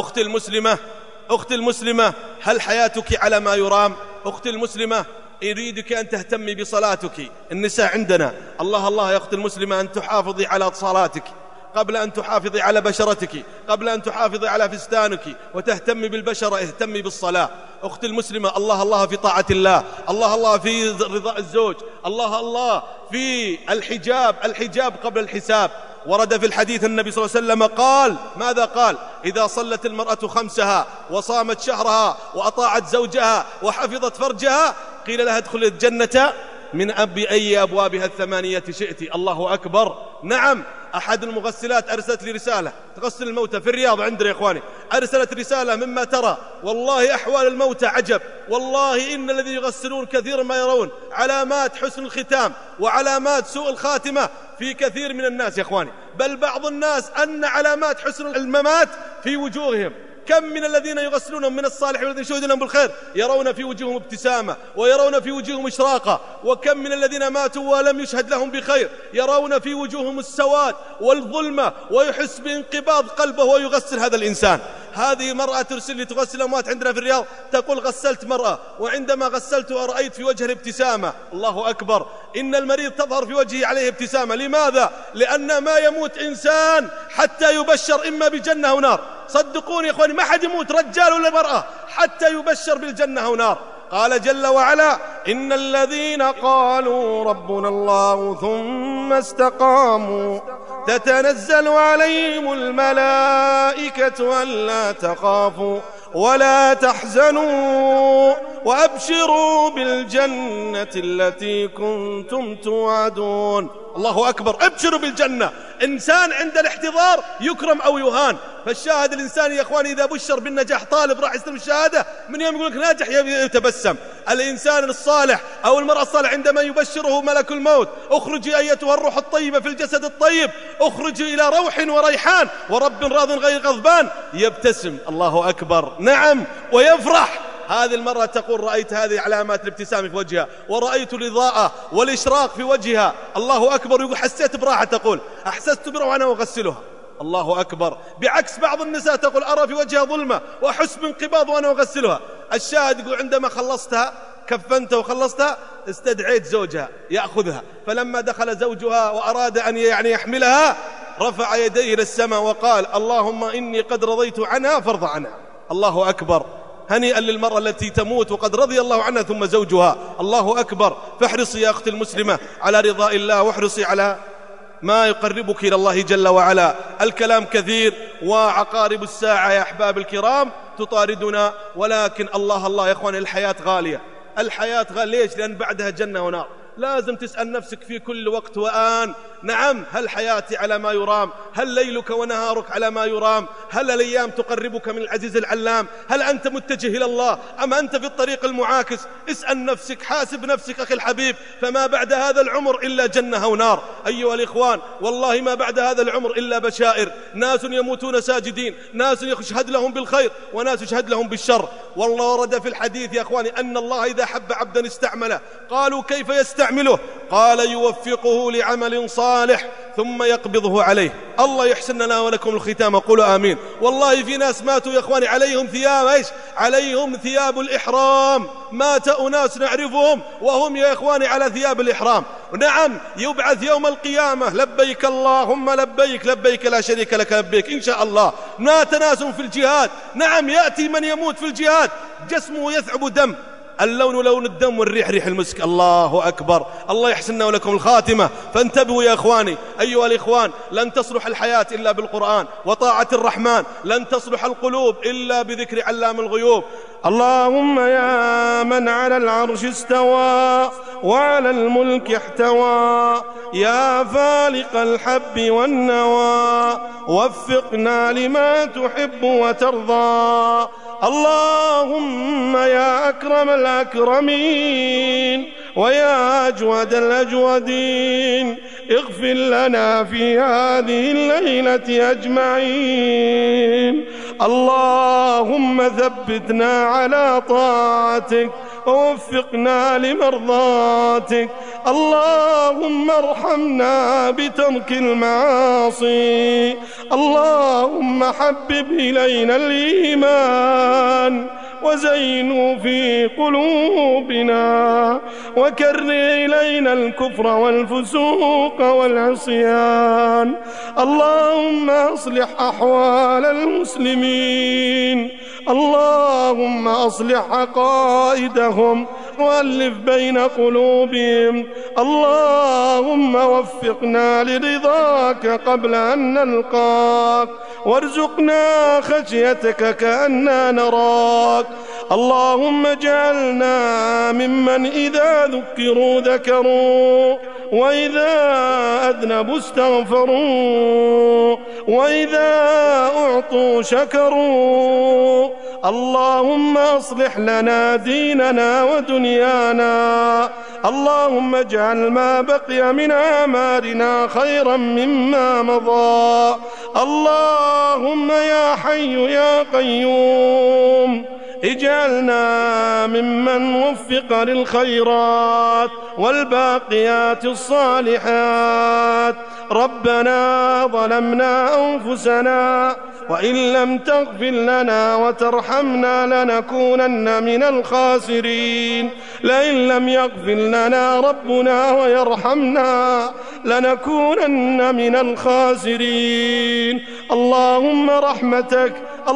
أختي المسلمة، هل حياتك على ما يرام؟ أختي المسلمة، أريدك أن تهتمي بصلاتك. النساء عندنا، الله يا أختي المسلمة، أن تحافظي على صلاتك قبل أن تحافظي على بشرتك، قبل أن تحافظي على فستانك وتهتمي بالبشرة، اهتمي بالصلاة. أختي المسلمة، الله في طاعة الله، الله في رضاء الزوج، الله في الحجاب قبل الحساب. ورد في الحديث النبي صلى الله عليه وسلم قال، ماذا قال؟ إذا صلت المرأة خمسها وصامت شهرها وأطاعت زوجها وحفظت فرجها، قيل لها ادخل الجنة من أي أبوابها الثمانية شئت. الله أكبر. نعم، أحد المغسلات أرسلت لي رسالة تغسل الموتى في الرياض عندنا يا إخواني، أرسلت رسالة مما ترى. والله أحوال الموتى عجب. والله إن الذين يغسلون كثيرا ما يرون علامات حسن الختام وعلامات سوء الخاتمة في كثير من الناس يا إخواني، بل بعض الناس أن علامات حسن الممات في وجوههم. كم من الذين يغسلونهم من الصالحين والذين شهدوا لهم بالخير يرون في وجوههم ابتسامة ويرون في وجوههم إشراقة، وكم من الذين ماتوا ولم يشهد لهم بخير يرون في وجوههم السواد والظلمة، ويحس بانقباض قلبه ويغسل هذا الإنسان. هذه مرأة ترسل لي تغسل الأموات عندنا في الرياض، تقول غسلت مرأة وعندما غسلتها رأيت في وجه الابتسامة. الله أكبر. إن المريض تظهر في وجهه عليه ابتسامة. لماذا؟ لأن ما يموت إنسان حتى يبشر إما بجنة أو نار. صدقوني يا إخواني، ما حد يموت رجال ولا مرأة حتى يبشر بالجنة أو نار. قال جل وعلا: إن الذين قالوا ربنا الله ثم استقاموا تتنزل عليهم الملائكة ألا تخافوا ولا تحزنوا وأبشروا بالجنة التي كنتم توعدون. الله أكبر. أبشروا بالجنة. إنسان عند الاحتضار يكرم أو يهان. فالشاهد الإنسان يا أخواني إذا بشر بالنجاح، طالب راح يستلم الشهادة، من يوم يقول لك ناجح يتبسم. الإنسان الصالح أو المرأة الصالح عندما يبشره ملك الموت: اخرجي أيتها الروح الطيبة في الجسد الطيب، اخرجي إلى روح وريحان ورب راض غير غضبان، يبتسم. الله أكبر. نعم، ويفرح. هذه المرأة تقول: رأيت هذه علامات الابتسام في وجهها، ورأيت الإضاءة والإشراق في وجهها. الله أكبر. يقول: حسيت براحة، تقول أحسست براحة وأنا أغسلها. الله أكبر. بعكس بعض النساء تقول: أرى في وجهها ظلمة وأحس بانقباض وأنا أغسلها. الشاهد يقول: عندما خلصتها كفنتها وخلصتها استدعيت زوجها يأخذها، فلما دخل زوجها وأراد أن يحملها رفع يديه إلى السماء وقال: اللهم إني قد رضيت عنها فارض عنها. الله أكبر. هنيئا للمرأة التي تموت وقد رضي الله عنها ثم زوجها. الله أكبر. فاحرصي يا أختي المسلمة على رضاء الله، واحرصي على ما يقربك إلى الله جل وعلا. الكلام كثير وعقارب الساعة يا أحباب الكرام تطاردنا، ولكن الله يا أخواني الحياة غالية. الحياة غالية ليش؟ لأن بعدها جنة ونار. لازم تسأل نفسك في كل وقت وآن، نعم، هل حياتي على ما يرام؟ هل ليلك ونهارك على ما يرام؟ هل الأيام تقربك من العزيز العلام؟ هل أنت متجه إلى الله أم أنت في الطريق المعاكس؟ اسأل نفسك، حاسب نفسك أخي الحبيب، فما بعد هذا العمر إلا جنة ونار. أيها الإخوان، والله ما بعد هذا العمر إلا بشائر. ناس يموتون ساجدين، ناس يشهد لهم بالخير وناس يشهد لهم بالشر. والله ورد في الحديث يا أخواني أن الله إذا حب عبدا استعمله. قالوا كيف يستعمله؟ قال يوفقه لعمل صالح ثم يقبضه عليه. الله يحسن لنا ولكم الختام، قولوا آمين. والله في ناس ماتوا يا أخواني عليهم ثياب إيش؟ عليهم ثياب الإحرام. مات أناس نعرفهم وهم يا إخواني على ثياب الإحرام. نعم، يبعث يوم القيامة لبيك اللهم لبيك، لبيك لا شريك لك لبيك إن شاء الله. مات ناس في الجهاد، نعم، يأتي من يموت في الجهاد جسمه يثعب دم، اللون لون الدم والريح ريح المسك. الله أكبر. الله يحسننا ولكم الخاتمة. فانتبهوا يا إخواني. أيها الإخوان، لن تصلح الحياة إلا بالقرآن وطاعة الرحمن، لن تصلح القلوب إلا بذكر علام الغيوب. اللهم يا من على العرش استوى وعلى الملك احتوى، يا فالق الحب والنوى، وفقنا لما تحب وترضى. اللهم يا أكرم الأكرمين ويا أجود الأجودين، اغفر لنا في هذه الليلة أجمعين. اللهم ثبتنا على طاعتك ووفقنا لمرضاتك. اللهم ارحمنا بترك المعاصي. اللهم حبب إلينا الإيمان وزينوا في قلوبنا، وكره إلينا الكفر والفسوق والعصيان. اللهم أصلح أحوال المسلمين. اللهم أصلح عقائدهم وألف بين قلوبهم. اللهم وفقنا لرضاك قبل أن نلقاك، وارزقنا خشيتك كأننا نراك. اللهم اجعلنا ممن إذا ذكروا ذكروا، وإذا أذنبوا استغفروا، وإذا أعطوا شكروا. اللهم أصلح لنا ديننا ودنيانا. اللهم اجعل ما بقي من أعمارنا خيرا مما مضى. اللهم يا حي يا قيوم اجعلنا ممن وفق للخيرات والباقيات الصالحات. ربنا ظلمنا أنفسنا وإن لم تغفر لنا وترحمنا لنكونن من الخاسرين. لئن لم يغفر لنا ربنا ويرحمنا لنكونن من الخاسرين. اللهم رحمتك،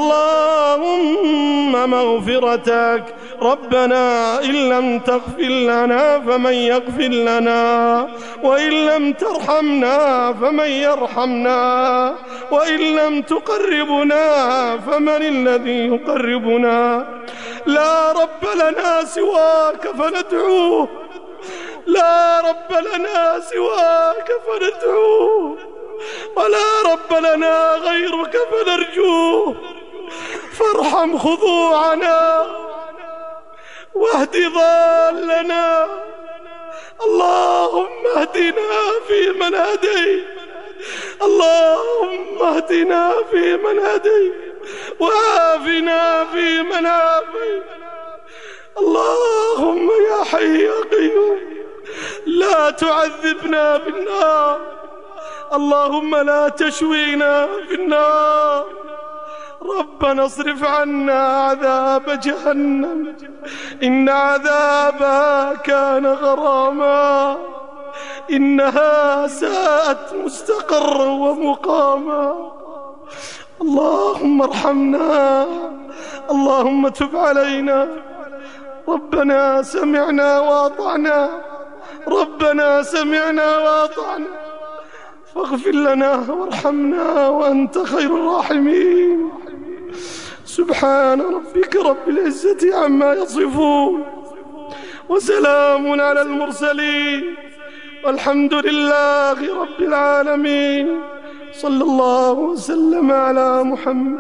اللهم مغفرتك. ربنا إن لم تغفر لنا فمن يغفر لنا، وإن لم ترحمنا فمن يرحمنا، وإن لم تقربنا فمن الذي يقربنا. لا رب لنا سواك فندعوه، لا رب لنا سواك فندعوه، ولا رب لنا غيرك فنرجوه. فارحم خضوعنا واهد ضالنا. اللهم اهدنا فيمن هديت، اللهم اهدنا فيمن هديت، وعافنا فيمن عافيت. اللهم يا حي يا قيوم لا تعذبنا بالنار. اللهم لا تشوينا في النار. ربنا اصرف عنا عذاب جهنم، إن عذابها كان غراما، إنها ساءت مستقرا ومقاما. اللهم ارحمنا، اللهم تب علينا. ربنا سمعنا وأطعنا، ربنا سمعنا وأطعنا، واغفر لنا وارحمنا وأنت خير الراحمين. سبحان ربك رب العزة عما يصفون، وسلام على المرسلين، والحمد لله رب العالمين. صلى الله وسلم على محمد.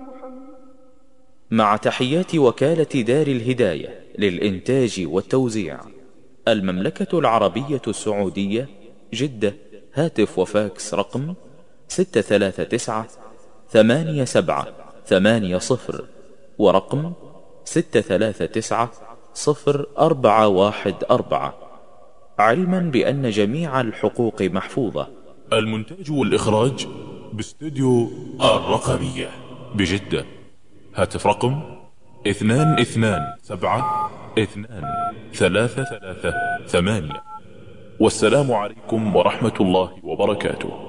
مع تحيات وكالة دار الهداية للإنتاج والتوزيع، المملكة العربية السعودية، جدة. هاتف وفاكس رقم 639-8780 ورقم 639-0414. علما بأن جميع الحقوق محفوظة. المونتاج والإخراج باستوديو الرقمية بجدة. هاتف رقم 227-233-8. والسلام عليكم ورحمة الله وبركاته.